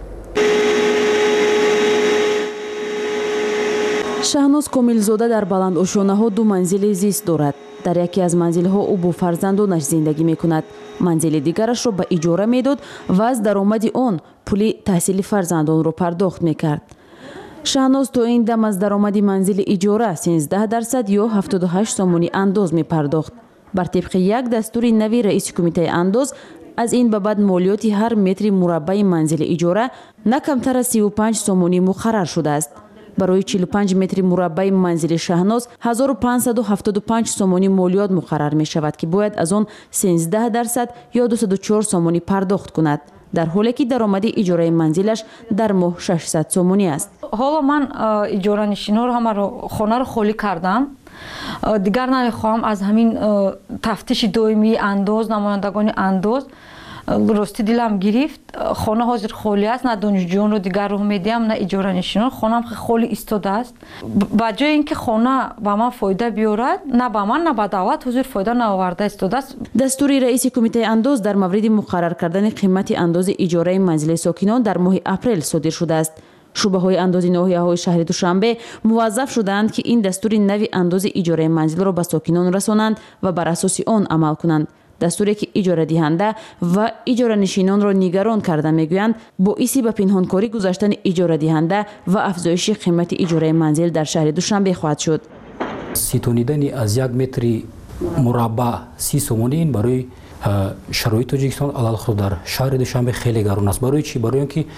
شاهناز کوملزода дар баландошонаҳо ду манзили зист дорад. дар яке аз манзилҳо ӯ бо фарзандонаш зиндагӣ мекунад. манзили дигарашро ба иҷора медод ва аз даромади он пули таҳсили фарзандонро пардохт мекард. шаҳноз то ин дам аз даромади манзили иҷора сенздаҳ дарсад ё ҳафтоду ҳашт сомонӣ андоз мепардохт. бар тибқи як дастури нави раиси кумитаи андоз, аз ин ба баъд молиёти ҳар метри мураббаи манзили иҷора на камтар аз сию панҷ сомонӣ муқаррар шудааст. барои чилу панҷ метри мураббаи манзили Шаҳноз ҳазору панҷсаду ҳафтоду панҷ сомонӣ молиёт муқаррар мешавад ки бояд аз он сенздаҳ дарсад ё дусаду чор сомонӣ пардохт кунад, дар ҳоле ки даромади иҷораи манзилаш дар моҳ шашсад сомонӣ аст. ҳоло ман иҷоранишинҳоро ҳамаро хонаро холӣ кардам. дигар намехоҳам аз ҳамин тафтиши доимии андоз, намояндагони андоз рости дилам гирифт. хона ҳозир холӣ аст, на донишҷӯёнро дигар роҳ медиҳам, на иҷоранишинон. хонам холӣ истодааст. ба ҷои ин ки хона ба ман фоида биёрад, на ба ман на ба давлат ҳозир фоида наоварда истодааст. дастури раиси кумитаи андоз дар мавриди муқаррар кардани қимати андози иҷораи манзили сокинон дар моҳи апрел содир шудааст. шӯъбаҳои андози ноҳияҳои шаҳри Душанбе муваззаф шудаанд ки ин дастури нави андози иҷораи манзилро ба сокинон расонанд ва бар асоси он амал кунанд. дастуре ки иҷорадиҳанда ва иҷоранишинонро нигарон карда мегӯянд боиси ба пинҳонкорӣ гузаштани иҷорадиҳанда ва афзоиши қимати иҷораи манзил дар шаҳри Душанбе хоҳад шуд. ситонидани аз як метри мураббаъ си сомонӣ ин барои шароити Тоҷикистон алалхусус дар шаҳри Душанбе хеле гарон аст. барои чӣ? барои он ки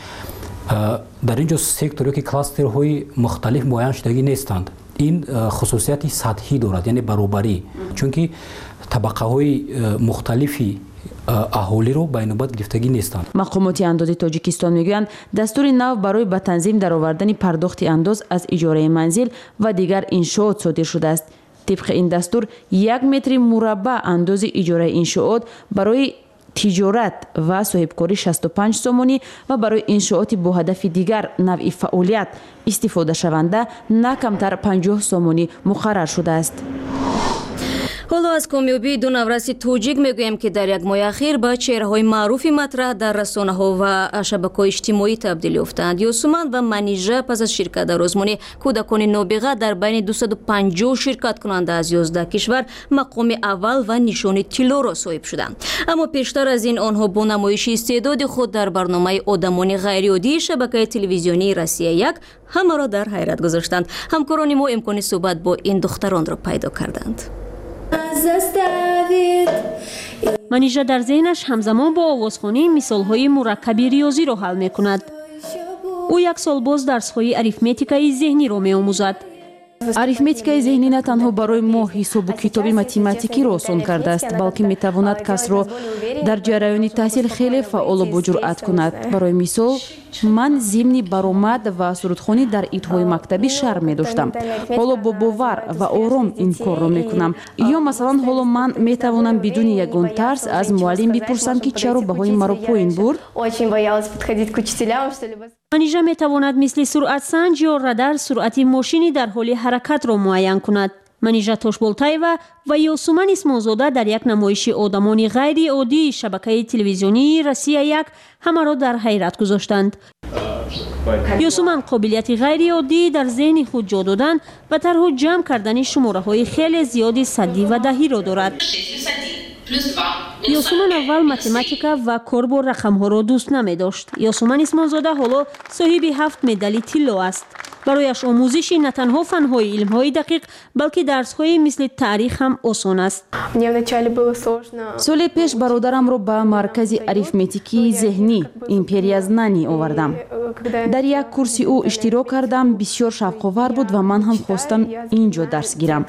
дар ин ҷо секторҳо ки кластерҳои мухталиф муайян шудагӣ нестанд. ин хусусияти сатҳӣ дорад, яъне баробарӣ, чунки табақаҳои мухталифи аҳолиро байнобат гирифтагӣ нестанд. мақомоти андози Тоҷикистон мегӯянд дастури нав барои ба танзим даровардани пардохти андоз аз иҷораи манзил ва дигар иншоот содир шудааст. тибқи ин дастур як метри мураббаъ андози иҷораи иншоот барои тиҷорат ва соҳибкорӣ шасту панҷ сомонӣ ва барои иншооти бо ҳадафи дигар навъи фаъолият истифодашаванда на камтар панҷоҳ сомонӣ муқаррар шудааст. ҳоло аз комёбии ду навраси тоҷик мегӯем ки дар як моҳи ахир ба чеҳраҳои маъруфи матраҳ дар расонаҳо ва шабакаҳои иҷтимоӣ табдил ёфтаанд. Ёсуманд ва Манижа пас аз ширкат дар озмуни кӯдакони нобиға дар байни дусаду панҷоҳ ширкаткунанда аз ёздаҳ кишвар мақоми аввал ва нишони тиллоро соҳиб шуданд. аммо пештар аз ин онҳо бо намоиши истеъдоди худ дар барномаи одамони ғайриоддии шабакаи телевизионии Россия як ҳамаро дар ҳайрат гузоштанд. ҳамкорони мо имкони суҳбат бо ин духтаронро пайдо карданд. манижа дар зеҳнаш ҳамзамон бо овозхонӣ мисолҳои мураккаби риёзиро ҳал мекунад. ӯ як сол боз дарсҳои арифметикаи зеҳниро меомӯзад. арифметикаи зеҳнӣ на танҳо барои мо ҳисобу китоби математикиро осон кардааст, балки метавонад касро дар ҷараёни таҳсил хеле фаъолу боҷуръат кунад. барои мисол, ман зимни баромад ва сурудхонӣ дар идҳои мактабӣ шарм медоштам. ҳоло бо бовар ва ором ин корро мекунам. ё масалан ҳоло ман метавонам бидуни ягон тарс аз муаллим бипурсам ки чаро баҳои маро поин бурд. манижа метавонад мисли суръатсанҷ ё радар суръати мошини дар ҳоли ҳаракатро муайян кунад. منیژه توشبولتایوا و یوسومن اسمانزاده در یک نمایش آدمان غیر عادی شبکه تلویزیونی روسیه یک همه را در حیرت گذاشتند. یوسومن قابلیت غیر عادی در ذهن خود جا دادن و طرح جمع کردن شماره های خیلی زیادی صدی و دهی را دارد. یوسومن اول متماتیکا و کار با رقم ها را دوست نمی داشت. یوسومن اسمانزاده حالا صاحب هفت مدال طلا است. برایش آموزش نه تنها فن‌های علم‌های دقیق بلکه درس‌های مثل تاریخ هم آسان است. سال پیش برادرم را به مرکز اریتمتیکی ذهنی امپریا زنانی آوردم. در یک کورس او اشتراک کردم، بسیار شوق‌آور بود و من هم خواستم اینجا درس گیرم.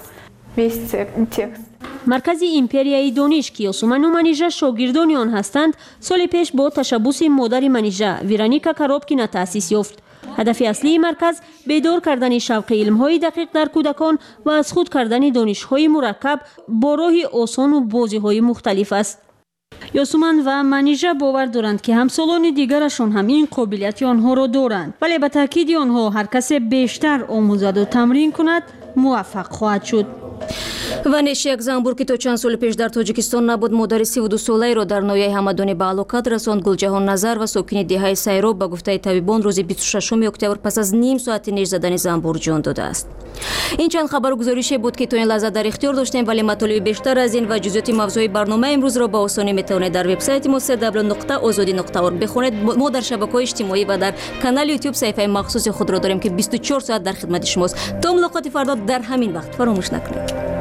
مرکز امپریای دانش که یوسومن و منیژه شاگردان آن هستند، سال پیش با تشبث مادر منیژه ویرونیکا کاروبکینا تأسیس یافت. هدف اصلی مرکز بیدار کردن شوق علم‌های دقیق در کودکان و از خود کردن دانش‌های مرکب با راه آسان و بازی‌های مختلف است. یوسومن و منیژه باور دارند که همسالان دیگرشان هم این قابلیت آنها را دارند، ولی به تاکید آنها هر کس بیشتر آموزد و تمرین کند موفق خواهد شد. وانش یک زنبور که تا چند سال پیش در تاجیکستان نبود، مادر سی و دو ساله را در ناحیه همدانی به هلاکت رساند. گلجهان نظر و ساکن دهه سیراب به گفته طبیبان روز بیست و ششم اکتبر پس از نیم ساعت نیش زدن زنبور جان داده است. این چند خبر و گزارش بود که تا این لحظه در اختیار داشتیم، ولی مطالب بیشتر از این و جزئیات موضوع برنامه امروز را با آسانی میتوانید در وبسایت ما دبلیو دبلیو دبلیو نقطه آزادی نقطه اورگ بخونید. ما در شبکه‌های اجتماعی و در کانال یوتیوب صفحه مخصوص خود را داریم که بیست و چهار ساعت در خدمت شماست. تا ملاقات فردا در همین وقت فراموش نکنید.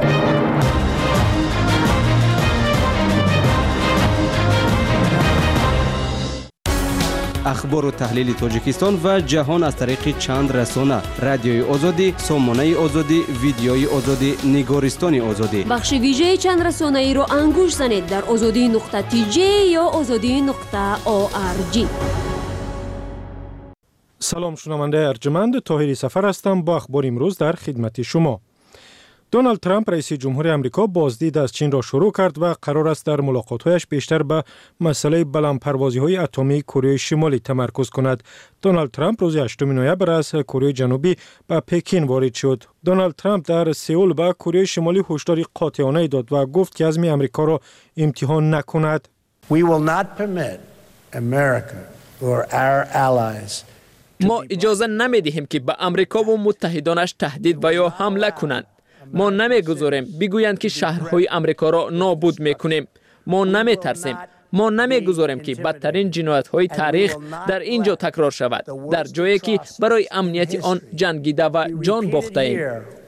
اخبار و تحلیل تاجیکستان و جهان از طریق چند رسانه: رادیوی آزادی، سامانه آزادی، ویدیوی آزادی، نگارستان آزادی. بخش ویژه چند رسانه ای رو انگوش زنید در آزادی نقطه تی جی یا آزادی نقطه او آر جی. سلام شنونده ارجمند، طاهری سفر هستم با اخبار امروز در خدمت شما. دونالد ترامپ رئیس جمهور امریکا بازدید از چین را شروع کرد و قرار است در ملاقات‌هایش بیشتر به مسئله بلندپروازی‌های اتمی کره شمالی تمرکز کند. دونالد ترامپ روز هشتم نوامبر از کره جنوبی به پکین وارد شد. دونالد ترامپ در سئول به کره شمالی هشداری قاطعانه داد و گفت که عزم امریکا را امتحان نکند. We will not permit America or our allies. ما اجازه نمیدهیم که به امریکا و متحدانش تهدید و یا حمله کنند. ما نمیگذاریم بگویند که شهرهای امریکا را نابود میکنیم. ما نمیترسیم. ما نمیگذاریم که بدترین جنایت‌های تاریخ در اینجا تکرار شود، در جایی که برای امنیت آن جنگیده و جان باخته ایم.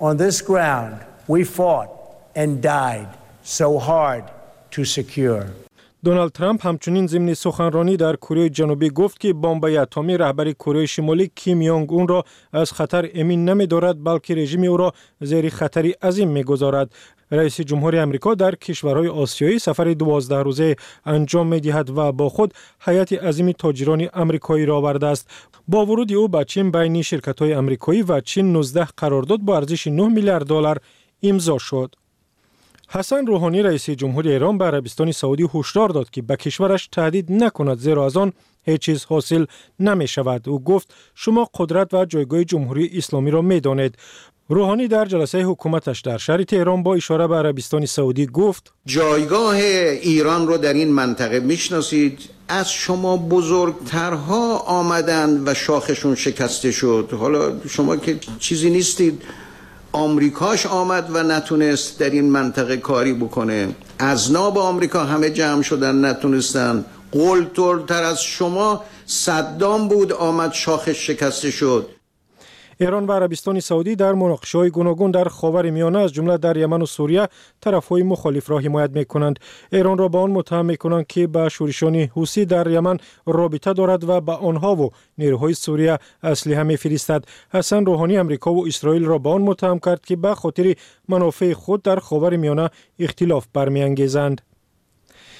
دونالد ترامپ همچنین ضمن سخنرانی در کره جنوبی گفت که بمب‌های اتمی رهبر کره شمالی کیم یونگ اون را از خطر امین نمی‌دارد، بلکه رژیم او را زیر خطری عظیم می‌گذارد. رئیس جمهور امریکا در کشورهای آسیایی سفر دوازده روزه انجام می‌دهد و با خود هیئت عظیم تاجران آمریکایی را آورده است. با ورود او به چین بین شرکت‌های آمریکایی و چین نوزده قرارداد با ارزش نه میلیارد دلار امضا شد. حسن روحانی رئیس جمهور ایران به عربستان سعودی هشدار داد که به کشورش تهدید نکند، زیرا از آن هیچ چیز حاصل نمی شود. او گفت شما قدرت و جایگاه جمهوری اسلامی را می دانید. روحانی در جلسه حکومتش در شهر تهران با اشاره به عربستان سعودی گفت جایگاه ایران را در این منطقه میشناسید. از شما بزرگترها آمدند و شاخشون شکسته شد. حالا شما که چیزی نیستید. آمریکاش آمد و نتونست در این منطقه کاری بکنه. اذناب آمریکا همه جمع شدن نتونستن. قلدرتر از شما صدام بود، آمد شاخش شکسته شد. ایران و عربستان سعودی در مناقشه‌های گوناگون در خاورمیانه از جمله در یمن و سوریه طرف‌های مخالف را حمایت می‌کنند. ایران را به آن متهم می‌کنند که با شورشان حوثی در یمن رابطه دارد و به آنها و نیروهای سوریه اسلحه می‌فرستد. حسن روحانی امریکا و اسرائیل را به آن متهم کرد که به خاطر منافع خود در خاورمیانه اختلاف برمی‌انگیزند.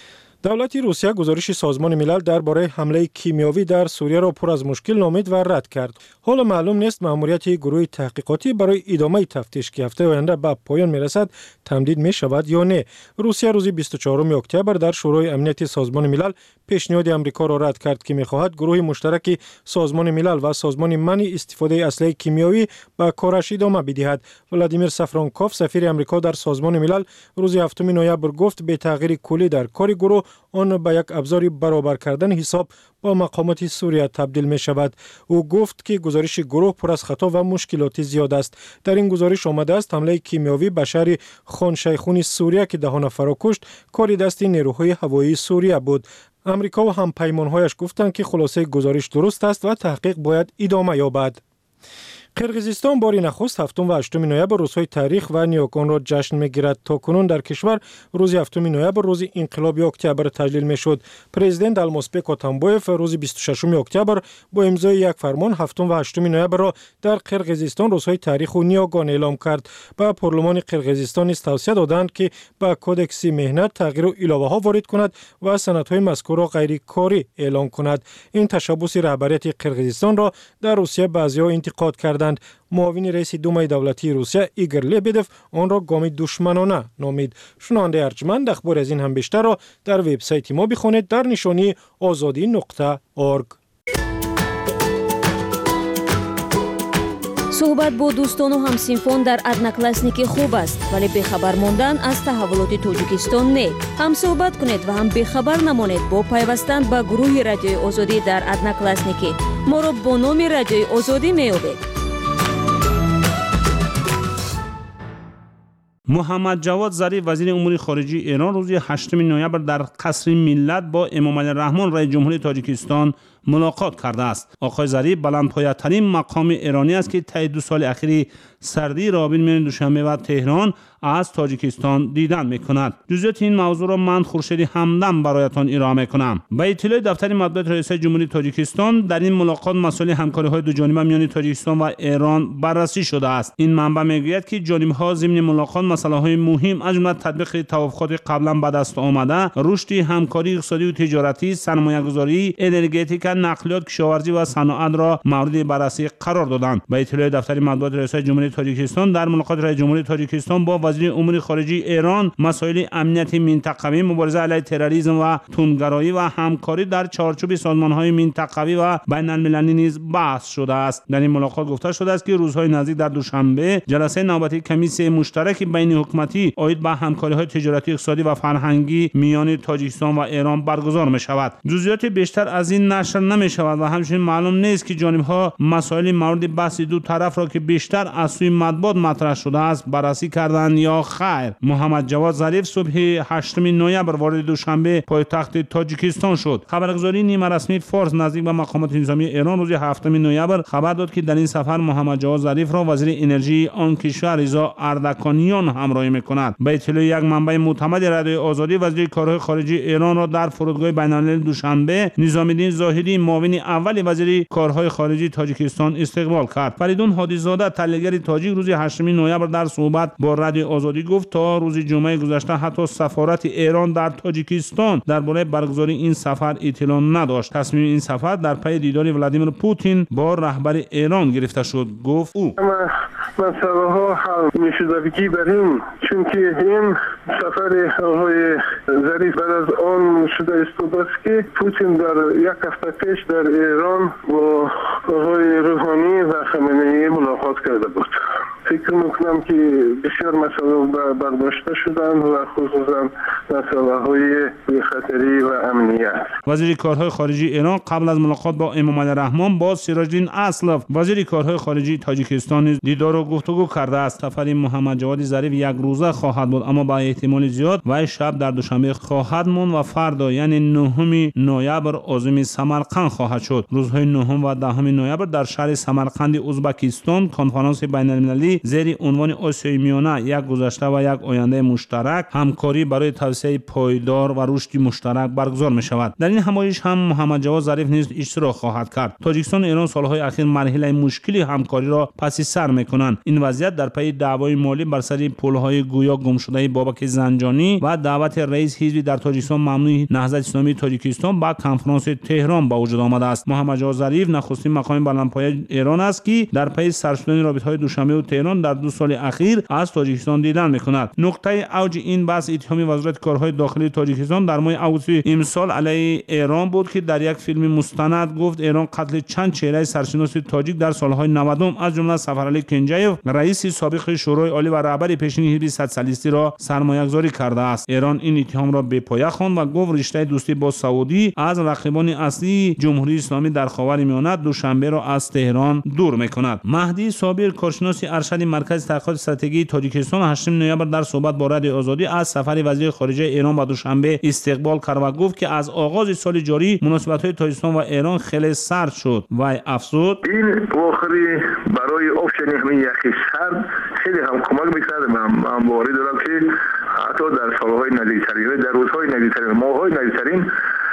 دولت روسیه گزارش سازمان ملل درباره حمله کیمیاوی در سوریه را پر از مشکل نامید و رد کرد. حالا معلوم نیست مأموریت گروه تحقیقاتی برای ادامه تفتیش که هفته آینده به پایان میرسد تمدید می شود یا نه. روسیه روز بیست و چهارم اکتبر در شورای امنیت سازمان ملل پیشنهاد آمریکا را رد کرد که می‌خواهد گروه مشترک سازمان ملل و سازمان منع استفاده اسلحه کیمیایی به کارش ادامه بدهد. ولادیمیر سافرانکوف سفیر آمریکا در سازمان ملل روز هفتم نوامبر گفت به تغییر کلی در کار گروه آن به یک ابزار برابر کردن حساب با مقامات سوریه تبدیل می شود. او گفت که گزارش گروه پر از خطا و مشکلات زیاد است. در این گزارش آمده است حمله کیمیاوی به شهر خان شیخون سوریه که ده نفر را کشت کاری دست نیروهای هوایی سوریه بود. امریکا و هم پیمانهایش گفتند که خلاصه گزارش درست است و تحقیق باید ادامه یابد. قرقیزستان باری نخست هفتم و هشتم نوامبر روزهای تاریخ و نیاکان را جشن می‌گیرد. تا کنون در کشور روز هفتم نوامبر روز انقلاب اکتبر تجلیل می‌شد. پرزیدنت المازبک اتامبایف روز بیست و ششم اکتبر با امضای یک فرمان هفتم و هشتم نوامبر را در قرقیزستان روزهای تاریخ و نیاگان اعلام کرد. به پارلمان قرقیزستان نیز توصیه دادند که به کدکس مهنت تغییر و علاوه‌ها وارد کند و سندهای مذکور را غیر کاری اعلام کند. این تشبث رهبریت قرقیزستان را در روسیه بعضی‌ها انتقاد کردند. معاون رئیس دومای دولتی روسیه ایگور لبدف آن را گام دشمنانه نامید. شنونده ارجمند اخبار از این هم بیشتر را در وبسایت ما بخوانید در نشانی آزادی نقطه اورگ. صحبت با دوستان و همسینفون در ادناکلاسنیک خوب است ولی بخبر ماندن از تحولات تاجیکستان نه. هم صحبت کنید و هم بخبر نمانید با پیوستن به گروه رادیوی آزادی در ادناکلاسنیک. ما را با نام رادیوی آزادی میابید. محمد جواد ظریف وزیر امور خارجه ایران روز هشتم نوامبر در قصر ملت با امام علی الرحمن رئیس جمهوری تاجیکستان ملاقات کرده است. آقای ظریف بلندپایه‌ترین مقام ایرانی است که طی دو سال اخیر سردی رابطه میان دوشنبه و تهران از تاجیکستان دیدن میکند. جزئیات این موضوع را من خورشید همدم برایتان ارائه میکنم. به اطلاع دفتر مطبوعات رئیس جمهوری تاجیکستان در این ملاقات مسائل همکاری‌های دو جانبه میان تاجیکستان و ایران بررسی شده است. این منبع میگوید که جانب‌ها ضمن ملاقات مسائل مهم از جمله تطبیق توافقات قبلا به دست آمده، رشد همکاری اقتصادی و تجارتی، سرمایه‌گذاری، انرژتیک، نقلیات، کشاورزی و صنعت را مورد بررسی قرار دادند. به اطلاع دفتر مطبوعات رئیس جمهوری تاجیکستان در ملاقات رئیس جمهوری تاجیکستان با وزیر امور خارجه ایران مسائل امنیت منطقوی، مبارزه علیه تروریسم و تندگرایی و همکاری در چارچوب سازمان‌های منطقوی و بین‌المللی نیز بحث شده است. در این ملاقات گفته شده است که روزهای نزدیک در دوشنبه جلسه نوبتی کمیسیون مشترک بین حکومتی عاید به همکاری‌های تجارتی، اقتصادی و فرهنگی میان تاجیکستان و ایران برگزار می‌شود. جزئیات بیشتر از این نشر نمی‌شود و همچنین معلوم نیست که جانب‌ها مسائل مورد بحث دو طرف را که بیشتر از سوی مطبوعات مطرح شده است بررسی کردند یا خیر. محمد جواد ظریف صبح هشتم نوامبر وارد دوشنبه پایتخت تاجیکستان شد. خبرگزاری نیمه رسمی فارس نزدیک به مقامات نظامی ایران روز هفتم نوامبر خبر داد که در این سفر محمد جواد ظریف را وزیر انرژی آن کشور رضا اردکانیان همراهی می‌کند. به اطلاع یک منبع معتمد رادیوی آزادی وزیر کارهای خارجه ایران را در فرودگاه بین‌المللی دوشنبه نظامی‌الدین زاهدی معاون اول وزیر کارهای خارجه تاجیکستان استقبال کرد. فریدون هادی‌زاده تحلیلگر تاجیک روز هشتم نوامبر در صحبت با رادیو آزادی گفت تا روز جمعه گذشته حتی سفارت ایران در تاجیکستان درباره برگزاری این سفر اطلاع نداشت. تصمیم این سفر در پی دیدار ولادیمیر پوتین با رهبر ایران گرفته شد. گفت او مسئله ها حل میشدگی بر این چون که این سفر آقای ظریف بعد از آن شده است که پوتین در یک هفته پیش در ایران با آقای روحانی و خامنه‌ای ملاقات کرده بود. فکر میکنم که بسیار مسائل برداشته شدن و خصوصا مسائل های خطری و امنیت. وزیر کارهای خارجه ایران قبل از ملاقات با امام علی الرحمن با سیراج‌الدین اسلف وزیر کارهای خارجه تاجیکستان دیدار و گفتگو کرده است. سفر محمد جواد ظریف یک روزه خواهد بود اما با احتمال زیاد و شب در دوشنبه خواهد ماند و فردا یعنی نهم نوامبر عازم سمرقند خواهد شد. روزهای نهم و دهم نوامبر در شهر سمرقند ازبکستان کنفرانس بین‌المللی مرکزی زیر عنوان آسیای میانه یک گذشته و یک آینده مشترک همکاری برای توسعه پایدار و رشد مشترک برگزار می شود. در این همایش هم محمد جواد ظریف نیز اشتراک خواهد کرد. تاجیکستان و ایران سالهای اخیر مرحله مشکلی همکاری را پس سر می کنند. این وضعیت در پی دعوای مالی بر سر پل‌های گویا گم شده بابک زنجانی و دعوت رئیس حزب در تاجیکستان ممنوع نهضت اسلامی تاجیکستان با کنفرانس تهران با وجود آمده است. محمد جواد ظریف نخستین مقام بلندپایه ایران است که در پی سر شدن رابطه‌های دوشنبه و تهران در دو سال اخیر از تاجیکستان دیدن می‌کند. نقطه اوج این بحث اتهام وزارت کارهای داخلی تاجیکستان در ماه آگوست امسال علیه ایران بود که در یک فیلم مستند گفت ایران قتل چند چهره سرشناس تاجیک در سالهای نود از جمله سفرعلی کنجیف رئیس سابق شورای عالی و رهبر پیشین حزب صدرسالیستی را سرمایه‌گذاری کرده است. ایران این اتهام را به پایه خواند و گفت رشته دوستی با سعودی از رقیبان اصلی جمهوری اسلامی در خاورمیانه دوشنبه را از تهران دور می‌کند. مهدی صابر کارشناس ارشد مرکز تحقیقات استراتژی تاجیکستان هشتم نوامبر در صحبت با رادیو آزادی از سفر وزیر خارجه ایران به دوشنبه استقبال کرد و گفت که از آغاز سال جاری مناسبت‌های تاجیکستان و ایران خیلی سرد شد و افزود این واخری برای افشانی همین یخی سرد خیلی هم کمک می‌کرد. من باوری دارم که حتی در سالهای نزدیکترین در روزهای نزدیکترین ماه‌های نزدیکترین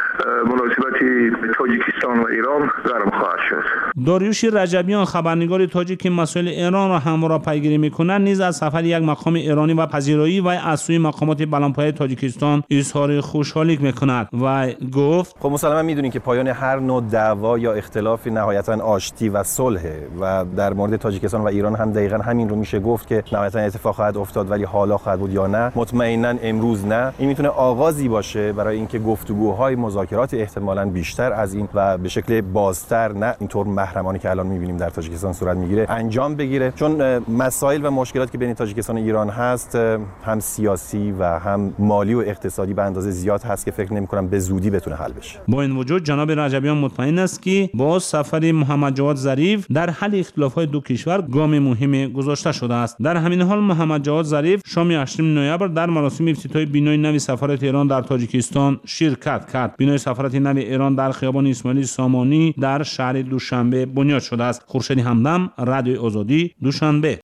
مناسبتی تاجیکستان و ایران گرم خواهد شد. داریوش رجبیان خبرنگار تاجیک که مسائل ایران را همواره پیگیری می‌کند نیز از سفر یک مقام ایرانی و پذیرایی و از سوی مقامات بلندپایه تاجیکستان اظهار خوشحالی می‌کند و گفت خب مسلما می‌دونید که پایان هر نوع دعوا یا اختلافی نهایتاً آشتی و صلح و در مورد تاجیکستان و ایران هم دقیقاً همین رو میشه گفت که نهایتاً اتفاق خواهد افتاد، ولی حالا خواهد بود یا نه مطمئناً امروز نه. این میتونه آغازی باشه برای اینکه گفتگوهای مذاکرات احتمالاً بیشتر از این و به شکل بازتر نه اینطور محرمانه که الان می‌بینیم در تاجیکستان صورت میگیره انجام بگیره، چون مسائل و مشکلاتی که بین تاجیکستان و ایران هست هم سیاسی و هم مالی و اقتصادی به اندازه زیاد هست که فکر نمی‌کنم به زودی بتونه حل بشه. با این وجود جناب رجبیان مطمئن است که با سفر محمد جواد ظریف در حل اختلافات دو کشور گام مهمی گذاشته شده است. در همین حال محمد جواد ظریف شام هشتم نوامبر در مراسم افتتاحی بینای نو سفارت ایران در تاجیکستان شرکت کرد. بینای سفارت نو ایران در خیابان اسماعیل سامانی در شهر دوشنبه بنیاد شده است. خورشید همدم، رادیو آزادی، دوشنبه.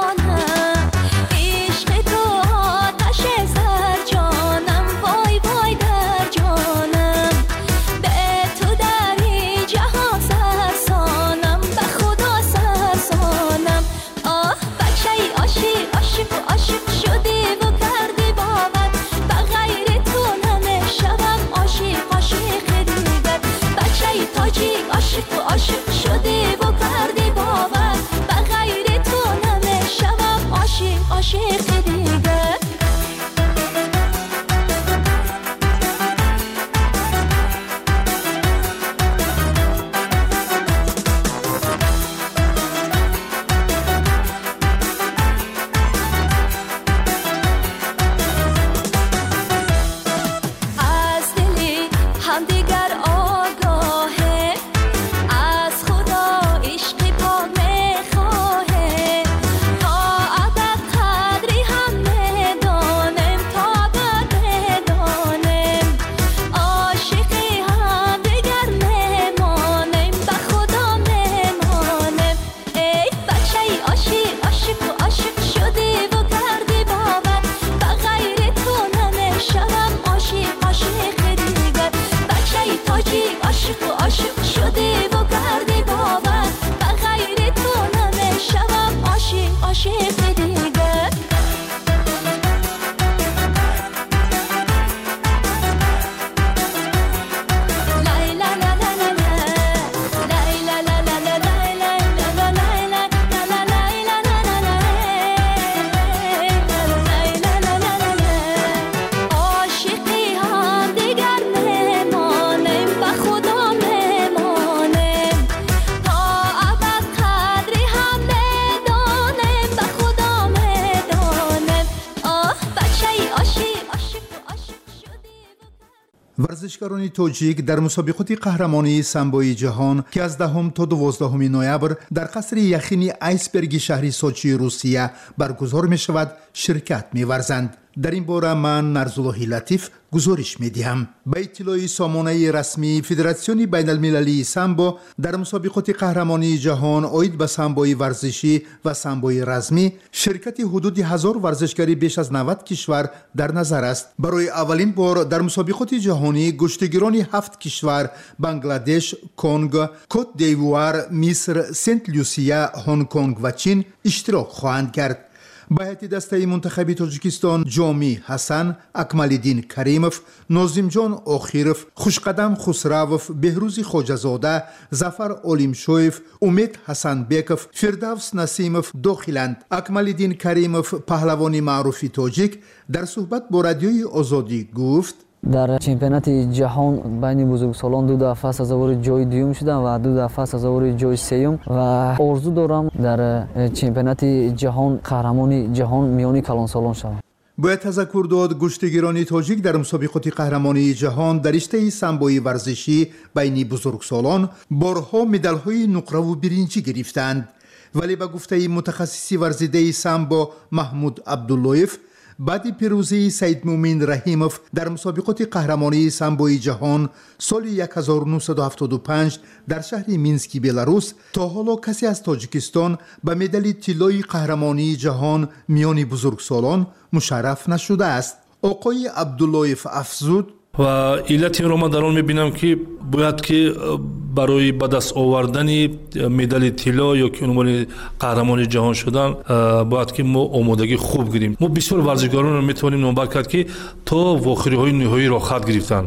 عشق تو آتش سر جانم وای وای ورزشکاران تاجیک در مسابقات قهرمانی سامبوی جهان که از دهم تا دوازدهم نوامبر در قصر یخینی آیسبرگ شهری سوچی روسیه برگزار می شود شرکت می ورزند. در این باره من نرزالله لطیف گزارش می دهم. به اطلاع سامانه رسمی فدراسیون بین المللی سامبو در مسابقات قهرمانی جهان عاید به سامبوی ورزشی و سامبوی رزمی شرکت حدود هزار ورزشکاری بیش از نود کشور در نظر است. برای اولین بار در مسابقات جهانی گشتگیران هفت کشور بنگلادش، کنگ، کوت دیوار، مصر، سنت لوسیا، هنگ کنگ و چین اشتراک خواهند کرد. به هیئت دسته منتخبی تاجیکستان جامی حسن، اکمالدین کریموف، نازمجان آخیروف، خوشقدم خسروف، بهروز خواجه‌زاده، ظفر اولیمشویف، امید حسن بیکوف، فردوس نسیموف داخلند. اکمالدین کریموف پهلوانی معروف تاجیک در صحبت با رادیوی آزادی گفت: در چمپیونات جهان بین بزرگسالان دو دفعه سزاوار جای دوم شدم و دو دفعه سزاوار جای سوم و آرزو دارم در چمپیونات جهان قهرمان جهان میانی کلانسالان شوم. باید تذکر داد گشتگیران تاجیک در مسابقات قهرمانی جهان در رشته سامبوی ورزشی بین بزرگسالان بارها مدال‌های نقره و برنجی گرفتند، ولی به گفته متخصص ورزیده سامبو محمود عبداللهیف بعد پیروزی سید مومن رحیموف در مسابقات قهرمانی سامبوی جهان سال هزار و نهصد و هفتاد و پنج در شهر مینسک بلاروس تا حالا کسی از تاجیکستان به مدال طلای قهرمانی جهان میان بزرگسالان مشرف نشده است. آقای عبداللهیف افزود: و علت این رو من در آن میبینم که باید که برای به دست آوردن مدال طلا یا که عنوان قهرمان جهان شدن باید که ما آمادگی خوب گیریم. ما بسیار ورزشکاران رو میتونیم نامبر کرد که تا واخری های نهایی را خط گرفتن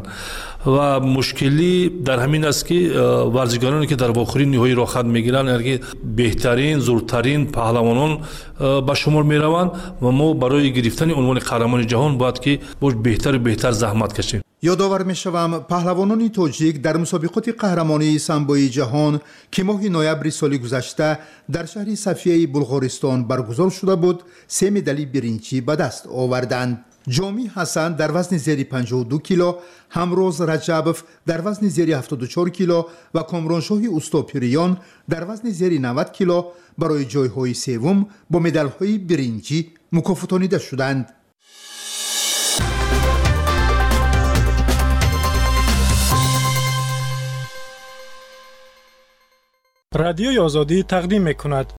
و مشکلی در همین است که ورزشکارانی که در واخری نهایی را خط میگیرن یعنی بهترین زورترین پهلوانان به شمار میروند و ما برای گرفتن عنوان قهرمان جهان باید که باش بهتر و بهتر زحمت کشیم. یادآور می‌شوم پهلوانان تاجیک در مسابقات قهرمانی سامبوی جهان که ماه نوامبر سال گذشته در شهر صفیه بلغارستان برگزار شده بود سه مدال برنجی به دست آوردند. جامی حسن در وزن زیر پنجاه و دو کیلو، همروز رجبوف در وزن زیر هفتاد و چهار کیلو و کامرانشاه اوستاپیریان در وزن زیر نود کیلو برای جایهای سوم با مدال‌های برنجی مکافاتانیده شدند. رادیوی آزادی تقدیم می‌کند